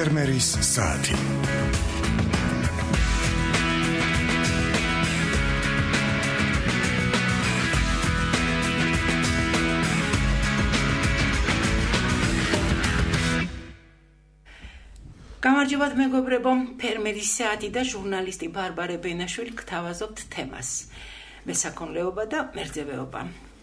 ფერმერის საათი. გამარჯობათ მეგობრებო, ფერმერის საათი და ჟურნალისტი ბარბარე ბენაშვილი გთავაზობთ თემას. მესაქონლეობა და მერძევეობა.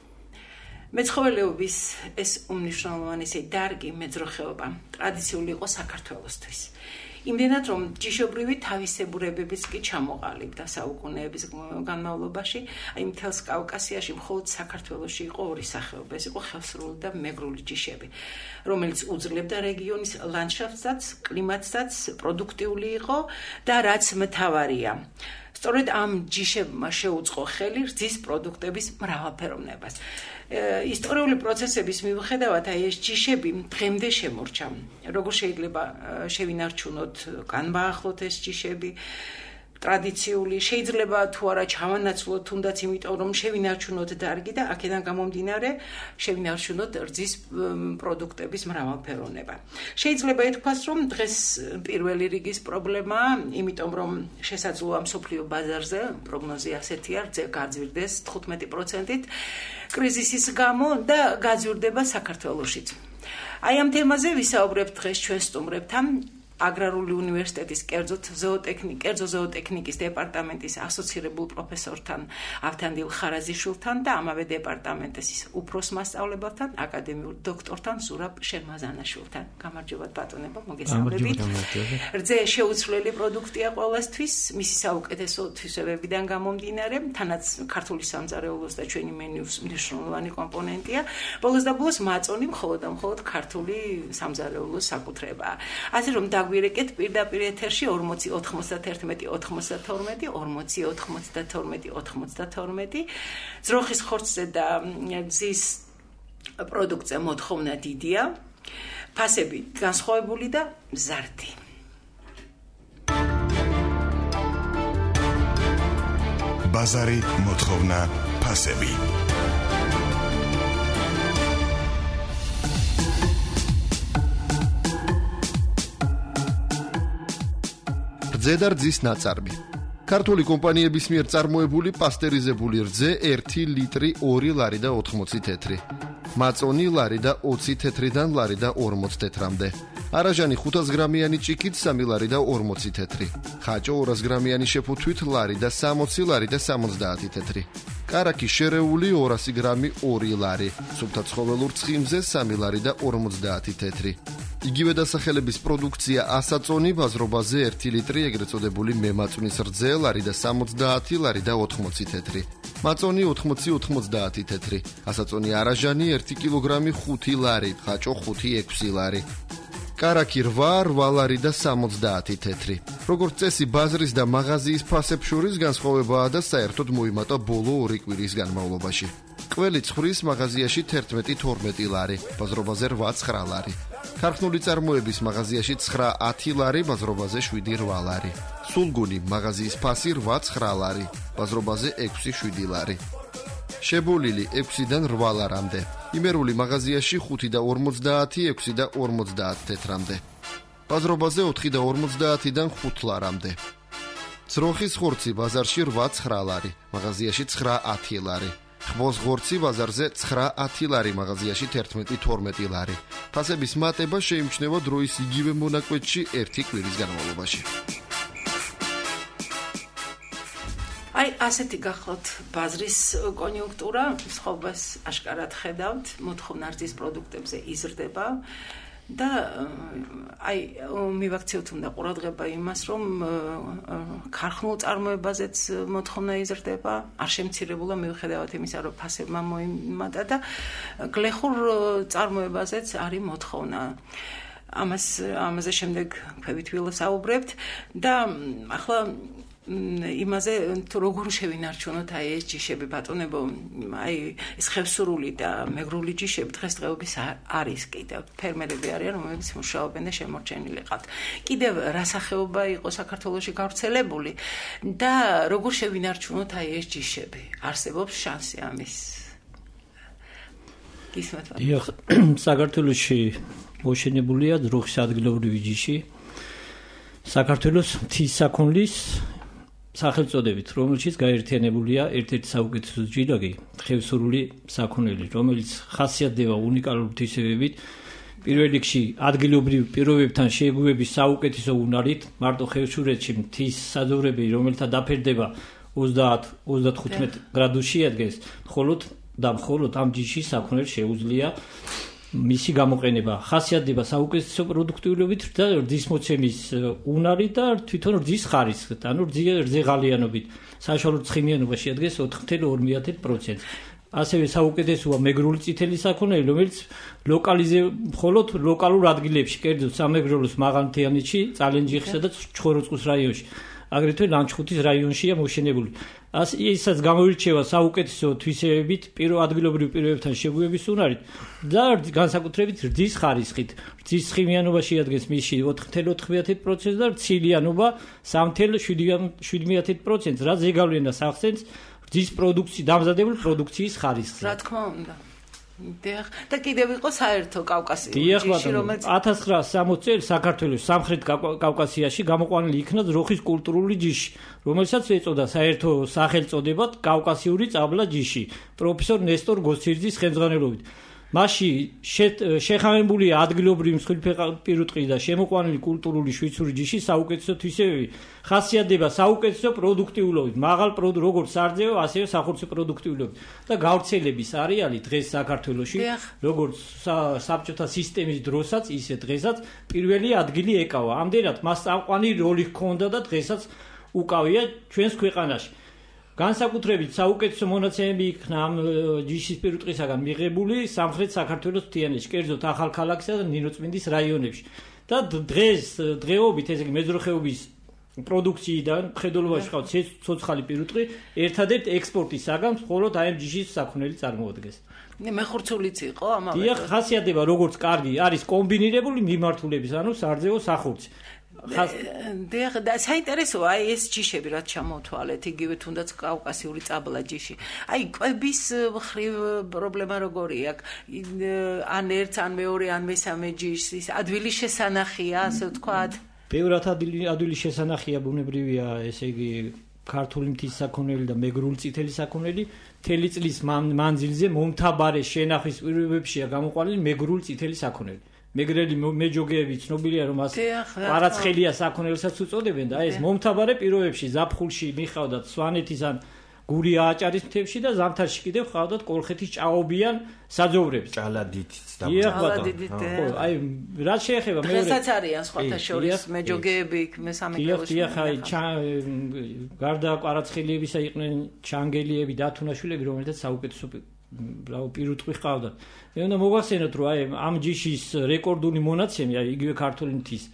მეცხოველეობის ეს უმნიშვნელოვანესი დარგი მეძროხეობა ტრადიციული იყო საქართველოსთვის. იმდენად რომ ჯიშობრივი თავისებურებებიც კი ჩამოყალიბდა საუკუნეების განმავლობაში, აი მთელს კავკასიაში მხოლოდ საქართველოში იყო ორი სახეობა, ეს იყო ხევსრული და მეგრული ჯიშები, რომელიც უძლებდა რეგიონის ლანდშაფტსაც, კლიმატსაც, პროდუქტიული იყო და რაც მთავარია, სწორედ ამ ჯიშებმა შეუწყო ხელი რძის პროდუქტების მრავალფეროვნებას. ისტორიული პროცესების მიუხედავად აი ეს ჯიშები დღემდე შემორჩა. როგორ შეიძლება შევინარჩუნოთ, განვაახლოთ ეს ჯიშები ტრადიციული, შეიძლება თუ არა ჩავანაცვლოთ, თუნდაც იმიტომ რომ შევინარჩუნოთ დარგი და აქედან გამომდინარე შევინარჩუნოთ რძის პროდუქტების მრავალფეროვნება. შეიძლება ითქვას, რომ დღეს პირველი რიგის პრობლემაა, იმიტომ რომ შესაძლოა მსოფლიო ბაზარზე პროგნოზი ასეთია, რძე გაძვირდეს 15%-ით კრიზისის გამო და გაძვირდება საქართველოშიც. აი ამ თემაზე ვისაუბრებთ დღეს ჩვენ სტუმრებთან. აგრარული უნივერსიტეტის კერძო ზოოტექნიკის დეპარტამენტის ასოცირებულ პროფესორთან ავთანდილ ხარაზიშვილთან და ამავე დეპარტამენტის უფროს მასწავლებელთან აკადემიურ დოქტორთან ზურაბ შერმაზანაშვილთან. გამარჯობათ ბატონებო, მოგესალმებით. რძე შეუცვლელი პროდუქტია ყველასთვის, მისი საუკეთესო თვისებებიდან გამომდინარე, თანაც ქართული სამზარეულოს და ჩვენი მენიუს მნიშვნელოვანი კომპონენტია. ბოლოს და ბოლოს მაწონი მხოლოდ ქართული სამზარეულოს საკუთრებაა. ასე რომ გვირეკეთ პირდაპირ ეთერში 40 91 92 40 92 92 ძროხის ხორცზე და ძის პროდუქტზე მოთხოვნა დიდია, ფასები განსხვავებული და მზარდი. ბაზარი, მოთხოვნა, ფასები. რძე და რძის ნაწარმი. ქართული კომპანიების მიერ წარმოებული პასტერიზებული რძე 1 ლიტრი 2 ლარი და 80 თეთრი. მაწონი ლარი და 20 თეთრიდან ლარი და 40 თეთრამდე. არაჟანი 500 გრამიანი ჭიქით 3 ლარი და 40 თეთრი. ხაჭო 200 გრამიანი შეფუთვით ლარი და 60 ლარი და 70 თეთრი. კარაკი შერეული 200 გრამი 2 ლარი. სუფთა ცხოველურ ცხიმზე 3 ლარი და 50 თეთრი. იგივე დასახელების პროდუქცია ასაწონი ბაზრობაზე 1 ლიტრი ეგრეთ წოდებული მემაწვნის რძე ლარი და 70 ლარი და 80 თეთრი. მაწონი 80 თეთრი. ასაწონი არაჟანი 1 კილოგრამი 5 ლარი, ხაჭო 5-6 ლარი. კარაკი 8 ლარი და 70 თეთრი. როგორც წესი ბაზრის და მაღაზიის ფასებს შორის განსხვავებაა და საერთოდ მოიმატა ბოლო 2 კვირის განმავლობაში. ყველი ცხვრის მაღაზიაში 11-12 ლარი, ბაზრობაზე 8-9 ლარი. ქარხნული წარმოების მაღაზიაში 9-10 ლარი, ბაზრობაზე 7-8 ლარი. სულგუნი მაღაზიის ფასი 8-9 ლარი, ბაზრობაზე 6-7 ლარი. შებოლილი 6-დან 8 ლარამდე. იმერული მაღაზიაში 5 და 50, 6 და 50 თეთრამდე. ბაზრობაზე 4 და 50-დან 5 ლარამდე. ძროხის ხორცი ბაზარში 8-9 ლარი, მაღაზიაში 9-10 ლარი. ხბოს ღორცი ბაზარზე 9-10 ლარი, მაღაზიაში 11-12 ლარი. ფასების მატება შეიმჩნევა დროის იგივე მონაკვეთში 1 კვირის განმავლობაში. აი ასეთი გახლავთ ბაზრის კონიუნქტურა, სხვაობას აშკარად ხედავთ, მოთხოვნა რძის პროდუქტებზე იზრდება და აი მივაქციოთ უნდა ყურადღება იმას, რომ ქარხნულ წარმოებაზეც მოთხოვნა იზრდება, არ შემცირებულა მიუხედავად იმისა, რომ ფასებმა მოიმატა და გლეხურ წარმოებაზეც არის მოთხოვნა. ამაზე შემდეგ ქვევით ვილოსაუბრებთ და ახლა იმაზე თუ როგორ შევინარჩუნოთ აი ეს ჯიშები ბატონებო, აი ეს ხევსურული და მეგრული ჯიშები დღესდღეობის არის კიდევ ფერმერები არიან, რომლებიც მუშაობენ და შემორჩენილი ყავთ. კიდევ რა სახეობა იყო საქართველოში გავრცელებული და როგორ შევინარჩუნოთ აი ეს ჯიშები? არსებობს შანსი ამის? გისმენთ? საქართველოში მოშენებულია ძროხის ადგილობრივი ჯიში, საქართველოს მთის საქონლის სახელწოდებით, რომელშიც გაერთიანებულია ერთ-ერთი საუკეთესო ჯილაკი, ხევსურული საქონელი, რომელიც ხასიათდება უნიკალური მთისებებით, პირველ რიგში ადგილობრივ პირობებთან შეგუების საუკეთესო უნარით, მარტო ხევსურეთში მთის საძოვრები, რომელთა დაფერდება 30-35 გრადუსში ადგეს, მხოლოდ ამ ჯიში საქონელს შეუძლია მისი გამოყენება. ხასიათდება საუკეთესო პროდუქტიულობით და რძისმოცემის უნარით და თვითონ რძის ხარისხით, ანუ რძეღალიანობით. საშუალო ცხიმიანობა შეადგენს 4.2%. ასევე საუკეთესოა მეგრული წითელი საქონელი, რომელიც მხოლოდ ლოკალურ ადგილებში, კერძოდ სამეგრელოს მაღალმთიანეთში, წალენჯიხსა და ჩხოროწყუს რაიონში, აგრეთვე ლანჩხუთის რაიონშია მოშენებული. ისაც გამოირჩევა საუკეთესო თვისებებით, ადგილობრივ პირობებთან შეგუების უნარით და განსაკუთრებით რძის ხარისხით. რძის ცხიმიანობა შეადგენს მისი 4.4% და ცილიანობა 3.7%, რაც ზეგავლენას ახსენს რძის დამზადებული პროდუქციის ხარისხზე. რა თქმა უნდა. და კიდევ იყო საერთო კავკასიური ჯიში, რომელიც 1960 წელს საქართველოს სამხრეთ კავკასიაში გამოყვანილი იქნა ძროხის კულტურული ჯიში, რომელსაც ეწოდა საერთო სახელწოდებად კავკასიური წაბლა ჯიში, პროფესორ ნესტორ გოსცირძის ხელმძღვანელობით. მასში შეხამებულია ადგილობრივი მსხვილფეხპირუტყის და შემოყვანილი კულტურული შვიცური ჯიშის საუკეთესო თვისებები. ხასიათდება საუკეთესო პროდუქტიულობით, როგორც სარძეო, ასევე სახორცე პროდუქტიულობით და გავრცელების არეალი დღეს საქართველოში, როგორც საბჭოთა სისტემის დროსაც, ისე დღესაც პირველი ადგილი ეკავა. ამდენად მას წამყვანი როლი ჰქონდა და დღესაც უკავია ჩვენს ქვეყანაში. განსაკუთრებით საუკეთესო მონაცემები იქნა ამ ჯიშის პირუტყისაგან მიღებული სამხრეთ საქართველოს მთიანეთში, კერძოდ ახალქალაქსა და ნინოწმინდის რაიონებში. და დღეობით, ესე იგი მეძროხეობის პროდუქციიდან მხედველობაში ყავს ცოცხალი პირუტყვი, ერთადერთ ექსპორტისაგან მხოლოდ აი ამ ჯიშის საქონელი წარმოადგენს. მეხურცულიც იყო ამავე. დიახ, ხასიათდება როგორც კარგი არის კომბინირებული მიმართულების, ანუ სარძეო სახურცი. და საინტერესოა აი ეს ჯიშები რაც ჩამოთვალეთ, იგივე თუნდაც კავკასიური წაბლა ჯიში. აი კვების მხრივ პრობლემა როგორია? ან ერთ, ან მეორე, ან მესამე ჯიშის ადვილის შესანახია, ასე ვთქვათ. ბევრად ადვილის შესანახია, ბუნებრივია, ესე იგი ქართული მთის საქონელი და მეგრული წითელი საქონელი. მთელი წლის მანძილზე მომთაბარე შენახვის პირობებშია გამოყვანილი მეგრული წითელი საქონელი. მეგრელი მეჯოგეები ცნობილია, რომ მას კვარაცხელია საქონელსაც უწოდებენ და ეს მომთაბარე პირობებში ზაფხულში მიხავდათ სვანეთის ან გურია აჭარის მთებში და ზამთარში კიდევ ხავდათ კოლხეთის ჭაობიან საძოვრებს. ჭალადითიც და აი რაც შეეხება დღესაც არიან სხვათა შორის მეჯოგეები მესამე კლასში. გარდა კვარაცხელიებისა იყვნენ ჩანგელიები, დათუნაშვილები, რომელთაც საუკეთესო პირუტყვი ჰყავდათ. მე უნდა მოგახსენოთ, რომ აი ამ ჯიშის რეკორდული მონაცემი, აი იგივე ქართული მთის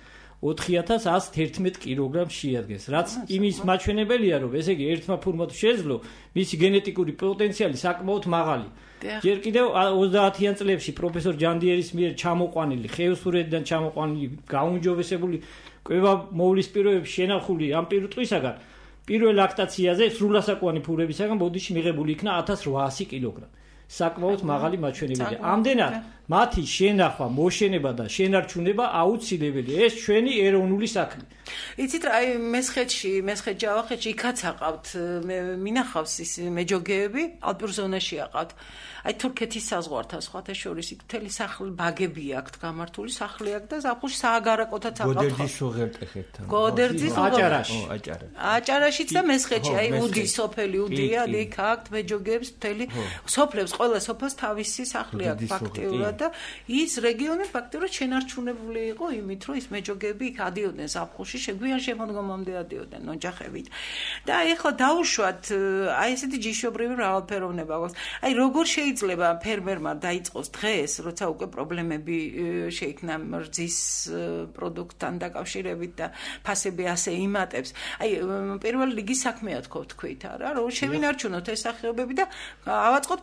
4111 კილოგრამს შეადგენს, რაც იმის მაჩვენებელია, რომ ესე იგი ერთმა ფურმა შეძლო მისი გენეტიკური პოტენციალი საკმაოდ მაღალი. ჯერ კიდევ 30-იან წლებში პროფესორ ჯანდიერის მიერ ჩამოყვანილი, ხევსურეთიდან ჩამოყვანილი, გაუმჯობესებული კვებამოვლის პირობებში შენახული ამ პირუტყვისაგან პირველ ლაქტაციაზე სრულასაკოვანი ფურებისაგან ბოდიში მიღებული იქნა 1800 კილოგრამი. საკმაოდ მაღალი მაჩვენებელია. ამდენად მათი შენახვა, მოშენება და შენარჩუნება აუცილებელია. ეს ჩვენი ეროვნული საქმე. იცით რა, აი მესხეთ ჯავახეთში იქაც აყავთ, მინახავს ის მეჯოგეები, ალპურ ზონაში აყავთ. აი თურქეთის საზღვართან სხვათა შორის იქ მთელი სახლი ბაგები აქვთ გამართული, სახლი აქვს და ზაფხულში სააგარაკოთაც აყავთ. გოდერძის უღელტეხეთთან. გოდერძის აჭარაში. აჭარაშიც და მესხეთში, აი უდი სოფელი უდია, იქ აქვთ მეჯოგეებს მთელი სოფლებს, ყველა სოფელს თავისი სახლი აქვს ფაქტიურად და ის რეგიონი ფაქტიურად შენარჩუნებული იყო იმით, რომ ის მეჯოგეები იქ ადიოდნენ ზაფხულში, შეგვიან შემოდგომამდე ადიოდნენ ოჯახებით. და აი ახლა დაუშვათ აი ესეთი ჯიშობრივი მრავალფეროვნება გვაქვს. აი როგორ შეიძლება ფერმერმა დაიწყოს დღეს, როცა უკვე პრობლემები შეიქმნა რძის პროდუქტთან დაკავშირებით და ფასები ასე იმატებს. აი პირველ რიგის საქმეა თქვით არა, რომ შევინარჩუნოთ ეს სახეობები და ავაწყოთ ფერმერული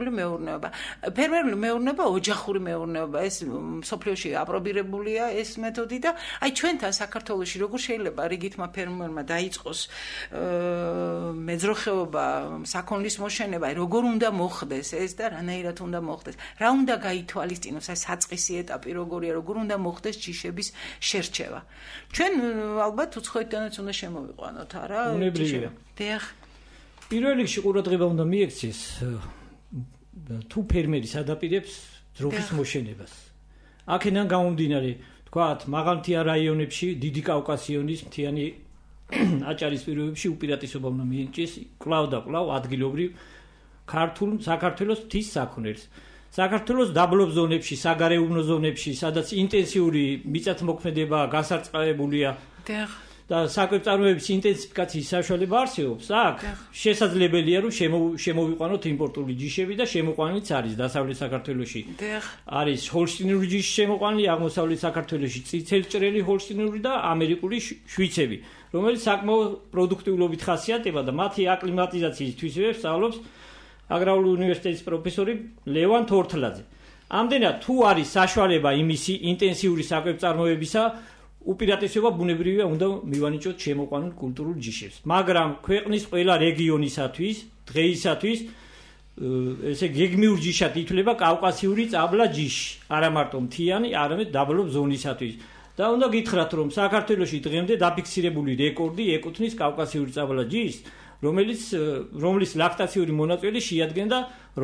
ფერმერული მეურნეობა. ფერმერული მეურნეობა ოჯახური მეურნეობა, ეს სოფლიოში აპრობირებულია ეს მეთოდი და აი ჩვენთან საქართველოში როგორ შეიძლება რიგითმა ფერმერმა დაიწყოს მეძროხეობა, საქონლის მოშენება, როგორ უნდა მოხდეს ეს და რანაირად უნდა მოხდეს. რა უნდა გაითვალისწინოს აი საწყისი ეტაპი როგორია, როგორ უნდა მოხდეს ჯიშების შერჩევა. ჩვენ ალბათ უცხოეთთანაც უნდა შემოვიყვანოთ, არა? უნებრივია. დიახ. პირველ რიგში ყურადღება უნდა მიექცეს თუ ფერმერი ადაპირებს ძროხის მოშენებას. აქედან გამომდინარე, თქვათ, მაღალმთიან რაიონებში, დიდი კავკასიონის მთიანი აჭარის პირობებში უპირატესობა უნდა მიენიჭეს კვლავ და კვლავ ადგილობრივ ქართულ საქართველოს მთის საქონელს. საქართველოს დაბლობ ზონებში, საგარეუბნო ზონებში, სადაც ინტენსიური მიწათმოქმედება გასარწყავებულია და საკვებწარმოების ინტენსიფიკაციის საშუალება არსებობს, აქ შესაძლებელია რომ შემოვიყვანოთ იმპორტული ჯიშები და შემოყვანილიც არის დასავლეთ საქართველოში. არის ჰოლშტინური ჯიში შემოყვანილი, აღმოსავლეთ საქართველოში წითელჭრელი ჰოლშტინური და ამერიკული შვიცები, რომელიც საკმაოდ პროდუქტიულობით ხასიათდება და მათი აკლიმატიზაციის თვისებებს სწავლობს აგრარული უნივერსიტეტის პროფესორი ლევან თორთლაძე. ამდენად თუ არის საშუალება იმისი ინტენსიური საკვებწარმოებისა, უპირატესობა ბუნებრივია უნდა მივანიჭოთ შემოყვანილ კულტურულ ჯიშებს. მაგრამ ქვეყნის ყველა რეგიონისათვის, დღეისათვის ესე გეგმიურ ჯიშად ითვლება კავკასიური წაბლა ჯიში, არა მარტო მთიანი, არამედ დაბლობ ზონისათვის. და უნდა გითხრათ, რომ საქართველოში დღემდე დაფიქსირებული რეკორდი ეკუთვნის კავკასიური წაბლა ჯიშს, რომლის ლაქტაციური მონაწილე შეადგენდა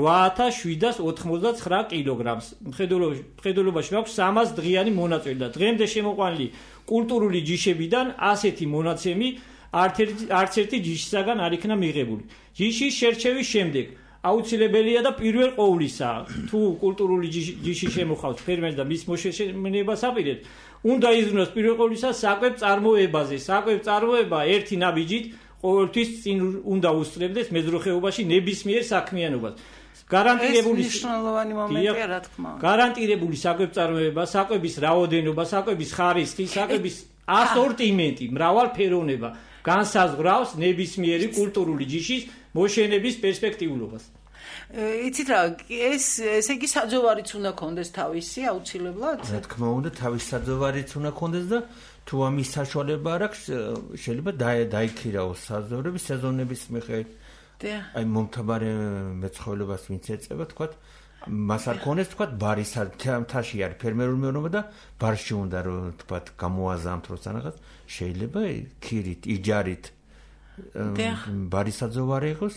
8799 კილოგრამს. მხედველობაში მაქვს 300 დღიანი მონაწილე და დღემდე შემოყვანილი კულტურული ჯიშებიდან ასეთი მონაცემი არც ერთი ჯიშისაგან არ იქნა მიღებული. ჯიშის შერჩევის შემდეგ აუცილებელია და პირველ ყოვლისა, თუ კულტურული ჯიში შემოხავს ფერმერს და მის მოშენებას აპირებს, უნდა იზრუნოს პირველ ყოვლისა საკვებწარმოებაზე. საკვებწარმოება ერთი ნაბიჯით ყოველთვის წინ უნდა უსწრებდეს მეძროხეობაში ნებისმიერ საქმიანობას. გარანტირებული მნიშვნელოვანი მომენტია, რა თქმა უნდა. გარანტირებული საკვებწარმოება, საკვების რაოდენობა, საკვების ხარისხი, საკვების ასორტიმენტი, მრავალფეროვნება განსაზღვრავს ნებისმიერი კულტურული ჯიშის მოშენების პერსპექტიულობას. იცით რა, ესე იგი საძოვარიც უნდა კონდეს თავისი აუცილებლად? რა თქმა უნდა, თავის საძოვარიც უნდა კონდეს და თუ ამის საშუალება არ აქვს, შეიძლება დაიქირაოს საძოვრები სეზონების მიხედვით. აი მომთაბარე მეცხოველებას ვინც ეწევა, თქვათ, მას არ ქონდეს, თქვათ, ბარის მთაში არის ფერმერული მეურნეობა და ბარში უნდა რომ თქვათ გამოაზამთ როცა შეიძლება ქირით, იჯარით ბარის საძოვარი იყოს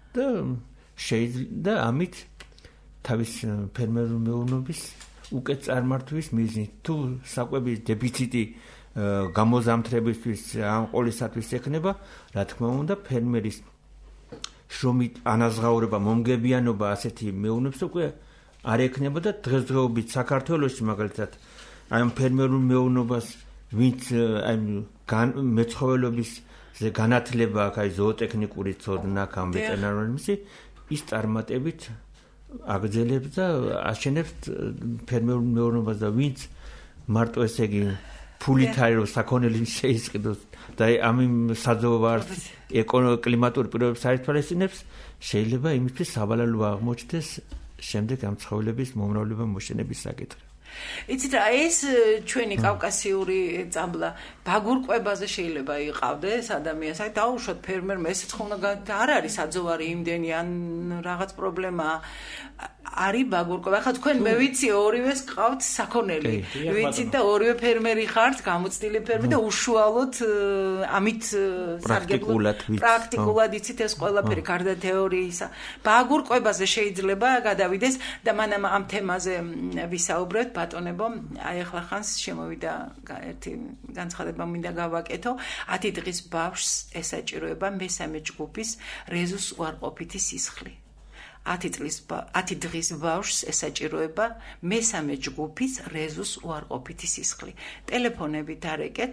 და ამით თავის ფერმერული მეურნეობის უკეთ წარმართვის მიზნით თუ საკვების დეფიციტი გამოზამთრებისთვის ამ ყოლისათვის ექნება, რა თქმა უნდა, ფერმერის შრომით ანაზღაურება, მომგებიანობა ასეთი მეურნეობს უკვე არ ექნება და დღესდღეობით საქართველოში მაგალითად ამ ფერმერულ მეურნეობას ვინც აი მეცხოველობის განათლება აქვს, აი ზოოტექნიკური ცოდნა, ამ ვეტერინარული ის წარმატებით აგრძელებს და აშენებს ფერმერულ მეურნეობას და ვინც მარტო ესე იგი ფულით არის რომ საქონელი შეისყიდოს და ამ საძოვარს კლიმატურ პირობებს აითვალისწინებს, შეიძლება იმისთვის სავალალო აღმოჩნდეს შემდეგ ამ ცხოველების მომრავლება მოშენების საკითხი. იცით რა, ეს ჩვენი კავკასიური წაბლა ბაგურკვებაზე შეიძლება იყავდეს ადამიანს. აი დაუშვათ ფერმერმა ესეც ხომ არ არის საძოვარი იმდენი ან რაღაც პრობლემა არის ბაგურკვება. ახლა თქვენ მე ვიცი ორივეს ყავთ საქონელი. ვიცით და ორივე ფერმერი ხართ, გამოცდილი ფერმერი და უშუალოდ ამით პრაქტიკულად იცით ეს ყველაფერი გარდა თეორიისა. ბაგურკვებაზე შეიძლება გადავიდეს და მანამ ამ თემაზე ვისაუბრეთ, ბატონებო. აი ახლა ხანს შემოვიდა ერთი განცხადება მინდა გავაკეთო. 10 დღის ბავშვს ესაჭიროება მესამე ჯგუფის რეზუს უარყოფითი სისხლი. 10 დღის ბავშვს ესაჭიროება მესამე ჯგუფის რეზუს უარყოფითი სისხლი. ტელეფონები დარეკეთ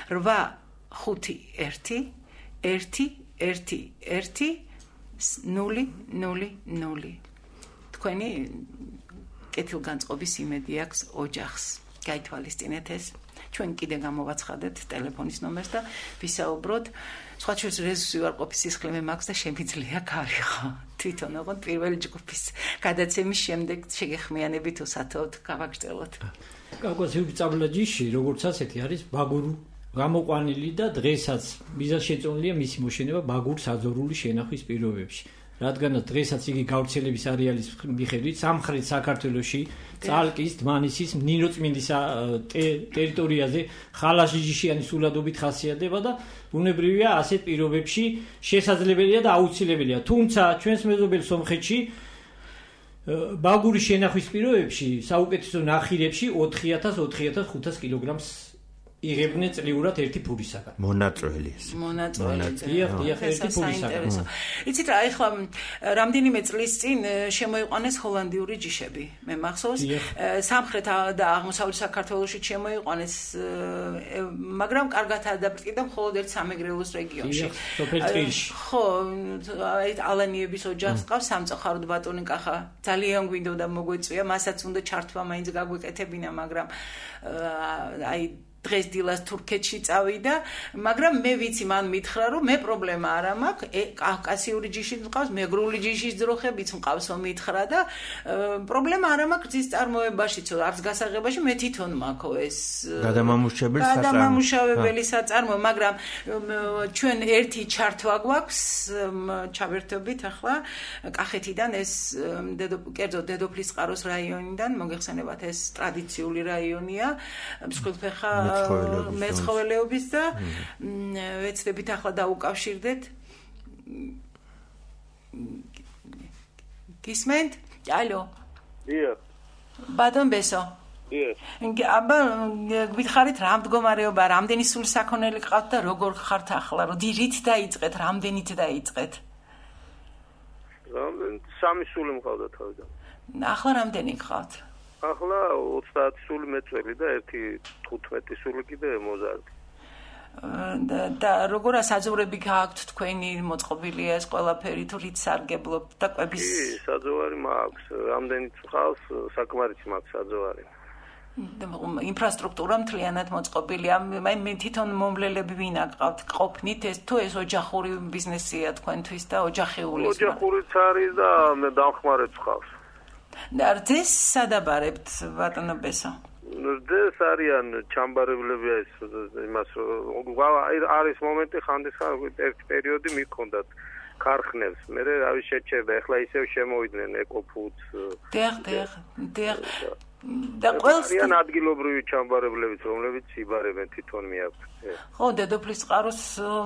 851111000. თქვენი კეთილგანწყობის იმედი აქვს ოჯახს. გაითვალისწინეთ ეს. ჩვენ კიდე გამოვაცხადეთ ტელეფონის ნომერს და ვისაუბროთ. სხვა შორის რეზუსი უარყოფითი სისხლი მე მაქვს და შემიძლია გავიხო. თვითონ ოღონდ პირველი ჯგუფის გადაცემის შემდეგ შეგეხმიანებით უსათოდ გავაგრძელოთ. კავკასიური წაბლაჯიში როგორც ასეთი არის ბაგური გამოყვანილი და დღესაც მიზანშეწონილია მისი მოშენება ბაგურ საძოვრული შენახვის პირობებში. რადგანაც დღესაც იგი გავრცელების არეალის მიხედვით სამხრეთ საქართველოში წალკის, დმანისის, ნინოწმინდის ტერიტორიაზე ხალაშიჟიშიანი სულადობით ხასიათდება და ბუნებრივია ასეთ პირობებში შესაძლებელია და აუცილებელია. თუმცა ჩვენს მეზობელ სომხეთში ბაგური შენახვის პირობებში საუკეთესო ნახირებში 4000-4500 კილოგრამს იღებდნენ წლიურად ერთი ფურისაგან. მონაწველი. დიახ, ერთი ფურისაგან. იცით რა, ეხლა რამდენიმე წლის წინ შემოიყვანეს ჰოლანდიური ჯიშები. მე მახსოვს, სამხრეთ და აღმოსავლეთ საქართველოში შემოიყვანეს, მაგრამ კარგად ადაპტირდა მხოლოდ ერთ სამეგრელოს რეგიონში. ხო, ალანიების ოჯახს ყავს სამწუხაროდ ბატონი კახა. ძალიან გვინდოდა მოგვეწვია, მასაც უნდა ჩართვა მაინც გაგვეკეთებინა, მაგრამ აი დღეს დილას თურქეთში წავიდა, მაგრამ მე ვიცი მან მითხრა, რომ მე პრობლემა არ მაქვს, კავკასიური ჯიშიც მყავს, მეგრული ჯიშის ძროხებიც მყავსო მითხრა და პრობლემა არ მაქვს გზის წარმოებაშიც, არც გასაღებაში მე თვითონ მაქვს ეს გადამამუშავებელი საწარმო, მაგრამ ჩვენ ერთი ჩართვა გვაქვს, ჩავერთობით ახლა კახეთიდან ეს კერძო დედოფლისწყაროს რაიონიდან, მოგეხსენებათ ეს ტრადიციული რაიონია, მსხვილფეხა მეცხოველეობის და ვეცდებით ახლა დაუკავშირდეთ. გისმენთ? ალო. დიახ. ბატონ ბესო. დიახ. აბა გითხარით რა მდგომარეობა, რამდენი სული საქონელი ყავთ და როგორ ხართ ახლა, რით დაიწყეთ, რამდენით დაიწყეთ? სამი სული მყავდა თავიდან. ახლა რამდენი გყავთ? ახლა 30 სული მეწველი და 15 სული კიდე მოზარდი. და როგორ საძოვრები გააქვთ თქვენი მოწყობილია ეს ყველაფერი თუ რით სარგებლობთ და კვების? კი, საძოვარი მაქვს, რამდენიც მყავს, საკმარისი მაქვს საძოვარი. ინფრასტრუქტურა მთლიანად მოწყობილია. მე თვითონ მომვლელები ვინა გყავთ, ყოფნით ეს თუ ეს ოჯახური ბიზნესია თქვენთვის და ოჯახიულის? ოჯახურიც არის და მე დამხმარეც ვყავს. და რძეს სადაბარებთ ბატონო ბესო? რძეს არიან ჩამბარებლები იმას არის მომენტი ხანდისხან ერთი პერიოდი მიქონდათ ქარხნებს. მე რავი შეჩერდა, ეხლა ისევ შემოვიდნენ ეკოფუდს. დიახ. და ყველს არიან ადგილობრივი ჩამბარებლებიც, რომლებიც იბარებენ თვითონ მიაქვთ. ხო, დედოფლისწყაროს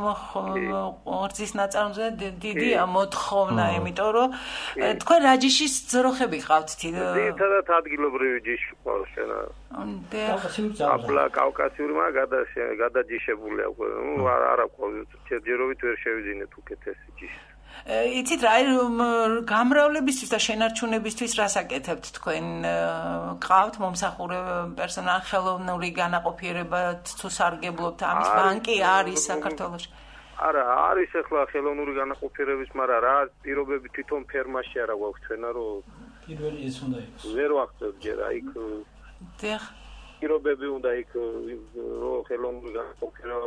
რძის ნაწარმზე დიდია მოთხოვნა, იმიტომ რომ თქვენ რა ჯიშის ძროხები ყავთ? ძირითადად ადგილობრივი ჯიში ყავს შენა. აბლა კავკასიური, მაგრამ გადაჯიშებული აქვს. არა ყავს, ჯერჯერობით ვერ შევიძინეთ უკეთესი ჯიში. იცით რა, გამრავლებისთვის და შენარჩუნებისთვის რას აკეთებთ თქვენ? ყავთ მომსახურე პერსონალი, ხელოვნური განაყოფიერება თუ სარგებლობთ? ამის ბანკი არის საქართველოში? არა, არის ახლა ხელოვნური განაყოფიერების, მაგრამ რა პირობები თვითონ ფერმაში არა გვაქვს ჩვენა, რომ პირველი ეს უნდა იყოს. ვერ ვახცევთ ჯერ იქ. დიახ. პირობები უნდა იქ რომ ხელოვნური განაყოფიერება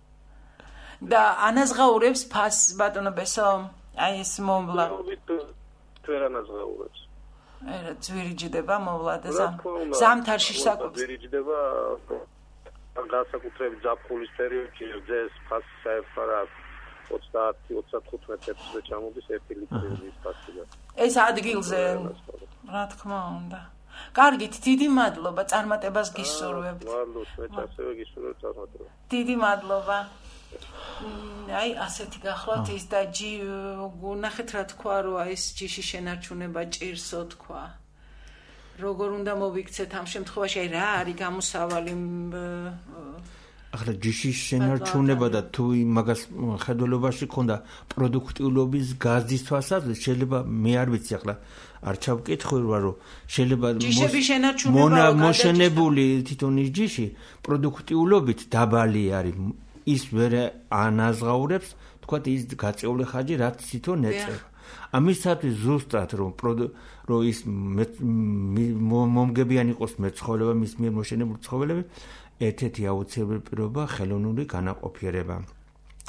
და ანაზღაურებს ფასს ბატონო ბესო? აი ეს მომვლა. თვერ ანაზღაურებს. ძვირიჯდება მომვლა და ზამთარში საკვებს. ძვირიჯდება განსაკუთრებით ზაფხულის პერიოდში ძეს ფასი საერთოდ არ აქვს. 30-35 მეტრზე ჩამოდის 1 ლიტრის ფასი. ეს ადგილზე რა თქმა უნდა. კარგით, დიდი მადლობა, წარმატებას გისურვებთ. მადლობთ, მეც ასევე გისურვებთ წარმატებას. დიდი მადლობა. აი ასეთი გახლავთ ის და ნახეთ რა თქვა, რომ ეს ჯიში შენარჩუნება ჭირსო თქვა. როგორ უნდა მოვიქცეთ ამ შემთხვევაში, აი რა არის გამოსავალი? ახლა ჯიშის შენარჩუნება და თუ იმაგას ხედველობაში ქონდა პროდუქტიულობის გაზის თვალსაზრისით, შეიძლება მე არ ვიცი ახლა არ ჩავკითხე რომ შეიძლება მოშენებული თვითონ ის ჯიში პროდუქტიულობით დაბალი არის, ის ვერ ანაზღაურებს თქვა ის გაწეული ხარჯი რაც თვითონ ეწევა. ამისათვის ზუსტად რომ ის მომგებიანი იყოს მეცხოველება, მის მიერ მოშენებული ცხოველები, ერთ-ერთი აუცილებელი პირობა ხელოვნური განაყოფიერება.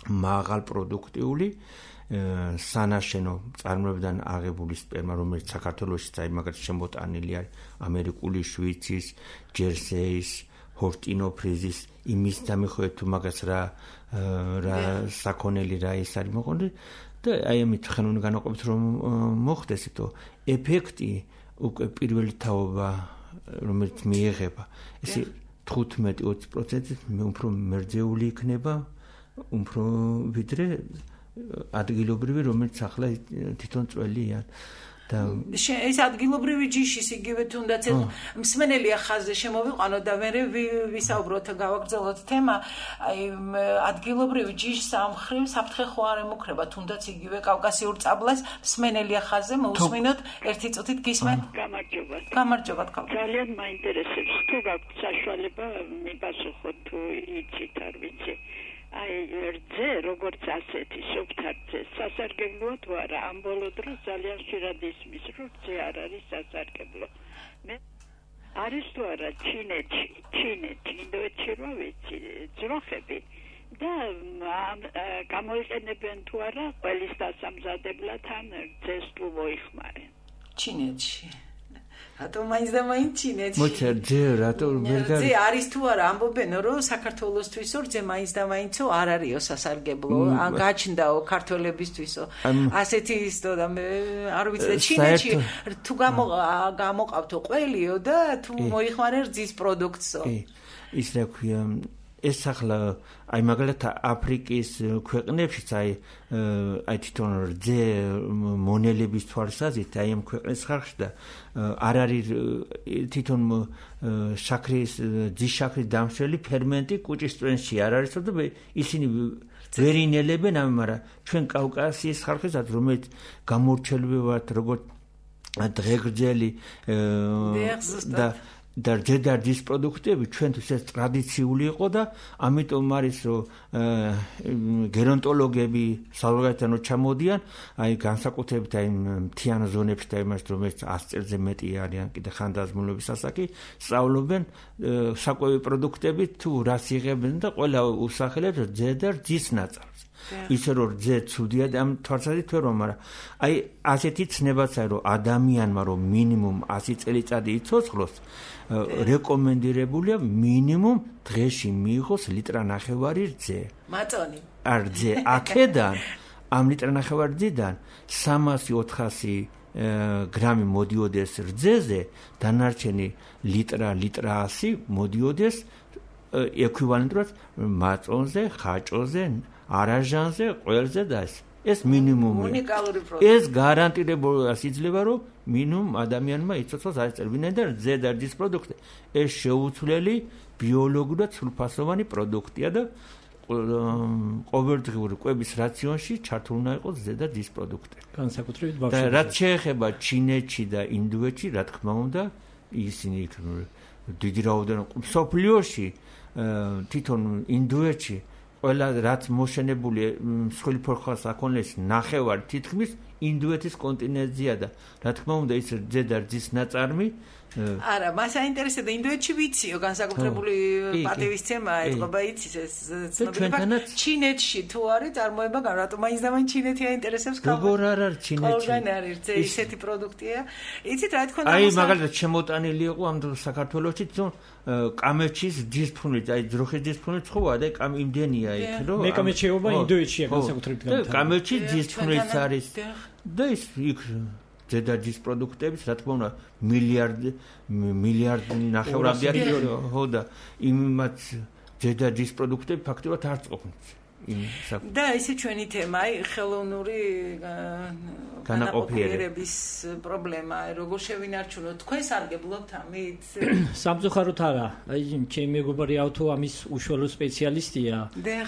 მაღალ პროდუქტიული სანაშენო წარმოებიდან აღებული სპერმა, რომელიც საქართველოში მაგალითად შემოტანილი არის ამერიკული, შვიცის, ჯერსეის, ჰორტინო ფრიზის, იმის დამიხოეთ თუ მაგას რა საქონელი რა ის არის მოყოლი და აი ამით ხელოვნური განაყოფით რომ მოხდეს ითო ეფექტი უკვე პირველი თაობა რომელიც მიიღება ესე 15-20% უფრო მერძეული იქნება უფრო ვიდრე ადგილობრივი რომელიც ახლა თვითონ წველია და ეს ადგილობრივი ჯიშის იგივე თუნდაც მსმენელია ხაზზე შემოვიყვანოთ და მე ვისაუბროთ გავაგრძელოთ თემა აი ადგილობრივი ჯიშს ამ ხრივ საფრთხე ხო არ ემუქრება თუნდაც იგივე კავკასიურ წაბლას მსმენელია ხაზზე მოусმინოთ ერთი წუთით გისმენთ გამარჯობა ძალიან მაინტერესებს თუ გაქვთ საშუალება მიპასუხოთ თუ იცით არ ვიცი აი რძე როგორც ასეთი სუფთარზე სასარგებლოა თუ არა ამ ბოლო დროს ძალიან ხშირად ისმის რომ რძე არ არის სასარგებლო მე არის თუ არა ჩინეთი ინდოეთში რა ვიცი ძროხები და გამოიყენებენ თუ არა ყველის დასამზადებლად ან რძეს თუ მოიხმარენ ჩინეთში რატო მაინც და მაინც ჩინეთში მოიცა რძე რატო ვერ გარ რძე არის თუ არა ამბობენო რომ საქართველოსთვისო რძე მაინც და მაინცო არ არისო სასარგებლო ან გაჩნდაო ქართველებისთვისო ასეთი ისო და მე არ ვიცი და ჩინეთში თუ გამოყავთო ყველიო და თუ მოიხმარე რძის პროდუქტსო ის რა ქვია ეს ახლა აი მაგალითად აფრიკის ქვეყნებშიც აი თვითონ რძე მონელების თვალსაზრისით აი ამ ქვეყნის ხალხში და არ არის თვითონ ძის შაქრის დამშელი ფერმენტი კუჭის წვენში არ არისო და ისინი ვერ ინელებენ ამ მაგრამ ჩვენ კავკასიის ხალხისაც რომელიც გამორჩეული ვართ როგორც დღეგრძელი და რძის პროდუქტები ჩვენთვის ეს ტრადიციული იყო და ამიტომ არის რომ გერონტოლოგები საზოგადოებთან ჩამოდიან აი განსაკუთრებით აი მთიან ზონებში და იმას რომელიც 100 წელზე მეტი არიან კიდე ხანდაზმულობის ასაკი სწავლობენ საკვები პროდუქტები თუ რას იღებენ და ყველა უსახელებს რძე და რძის ნაწარმს ისე რომ რძე ცუდია და ამ თვალსაზრისით ვერ მაგრამ აი ასეთი ცნებაც არის რომ ადამიანმა რომ მინიმუმ 100 წელიწადი იცოცხლოს რეკომენდირებულია მინიმუმ დღეში მიიღოს ლიტრანახევარი რძე. მაწონი. რძე აქედან ამ ლიტრანახევარი რძიდან 300-400 გრამი მოდიოდეს რძეზე, დანარჩენი ლიტრა 100 მოდიოდეს ეკვივალენტურად მაწონზე, ხაჭოზე, არაჟანზე, ყველზე და ეს მინიმუმია. უნიკალური პროდუქტი. ეს გარანტირებულად იძლევა რომ მინიმუმ ადამიანმა იცოცხლოს 100 წელი ვინაიდან და რძე და რძის პროდუქტი ეს შეუცვლელი ბიოლოგიურად სრულფასოვანი პროდუქტია და ყოველდღიური კვების რაციონში ჩართული უნდა იყოს რძე და რძის პროდუქტი. განსაკუთრებით და ბავშვებში. რაც შეეხება ჩინეთში და ინდოეთში, რა თქმა უნდა, ისინი დიდი რაოდენობით სოფლიოში თვითონ ინდოეთში ყველა რაც მოშენებული მსხვილი ფორხას აქონლეს ნახევარი თითქმის ინდოეთის კონტინენტზეა და რა თქმა უნდა ის რძე და რძის ნაწარმი არა, მას აინტერესებდა ინდოეთში ვიციო განსაკუთრებული პატივისცემა ეთყობა იცის ეს ცნობილება ჩინეთში თუ არის წარმოება რატომ მაინც და მაინც ჩინეთი აინტერესებს როგორ არ არის ჩინეთში ყველგან არის რძე ისეთი პროდუქტია იცით რა თქმა უნდა აი მაგალითად შემოტანილი იყო ამ საქართველოში თვითონ კამეჩის ჯისფრუნით აი ძროხის ჯისფრუნით ხოვა და იმდენია იქ რომ მე კამეჩეობა ინდოეთშია განსაკუთრებით განვითარებული კამეჩის ჯისფრუნით არის და ის იქ ძედაჯის პროდუქტების რა თქმა უნდა მილიარდი ნახევრამდე არის ხო და იმათ ძედაჯის პროდუქტები ფაქტობრივად არ წყოფნით და ესე ჩვენი თემა ხელოვნური განაყოფიერების პრობლემა როგორ შევინარჩუნოთ თქვენ სარგებლობთ ამით სამწუხაროდ არა აი ჩემი მეგობარი ავთო ამის უშუალო სპეციალისტია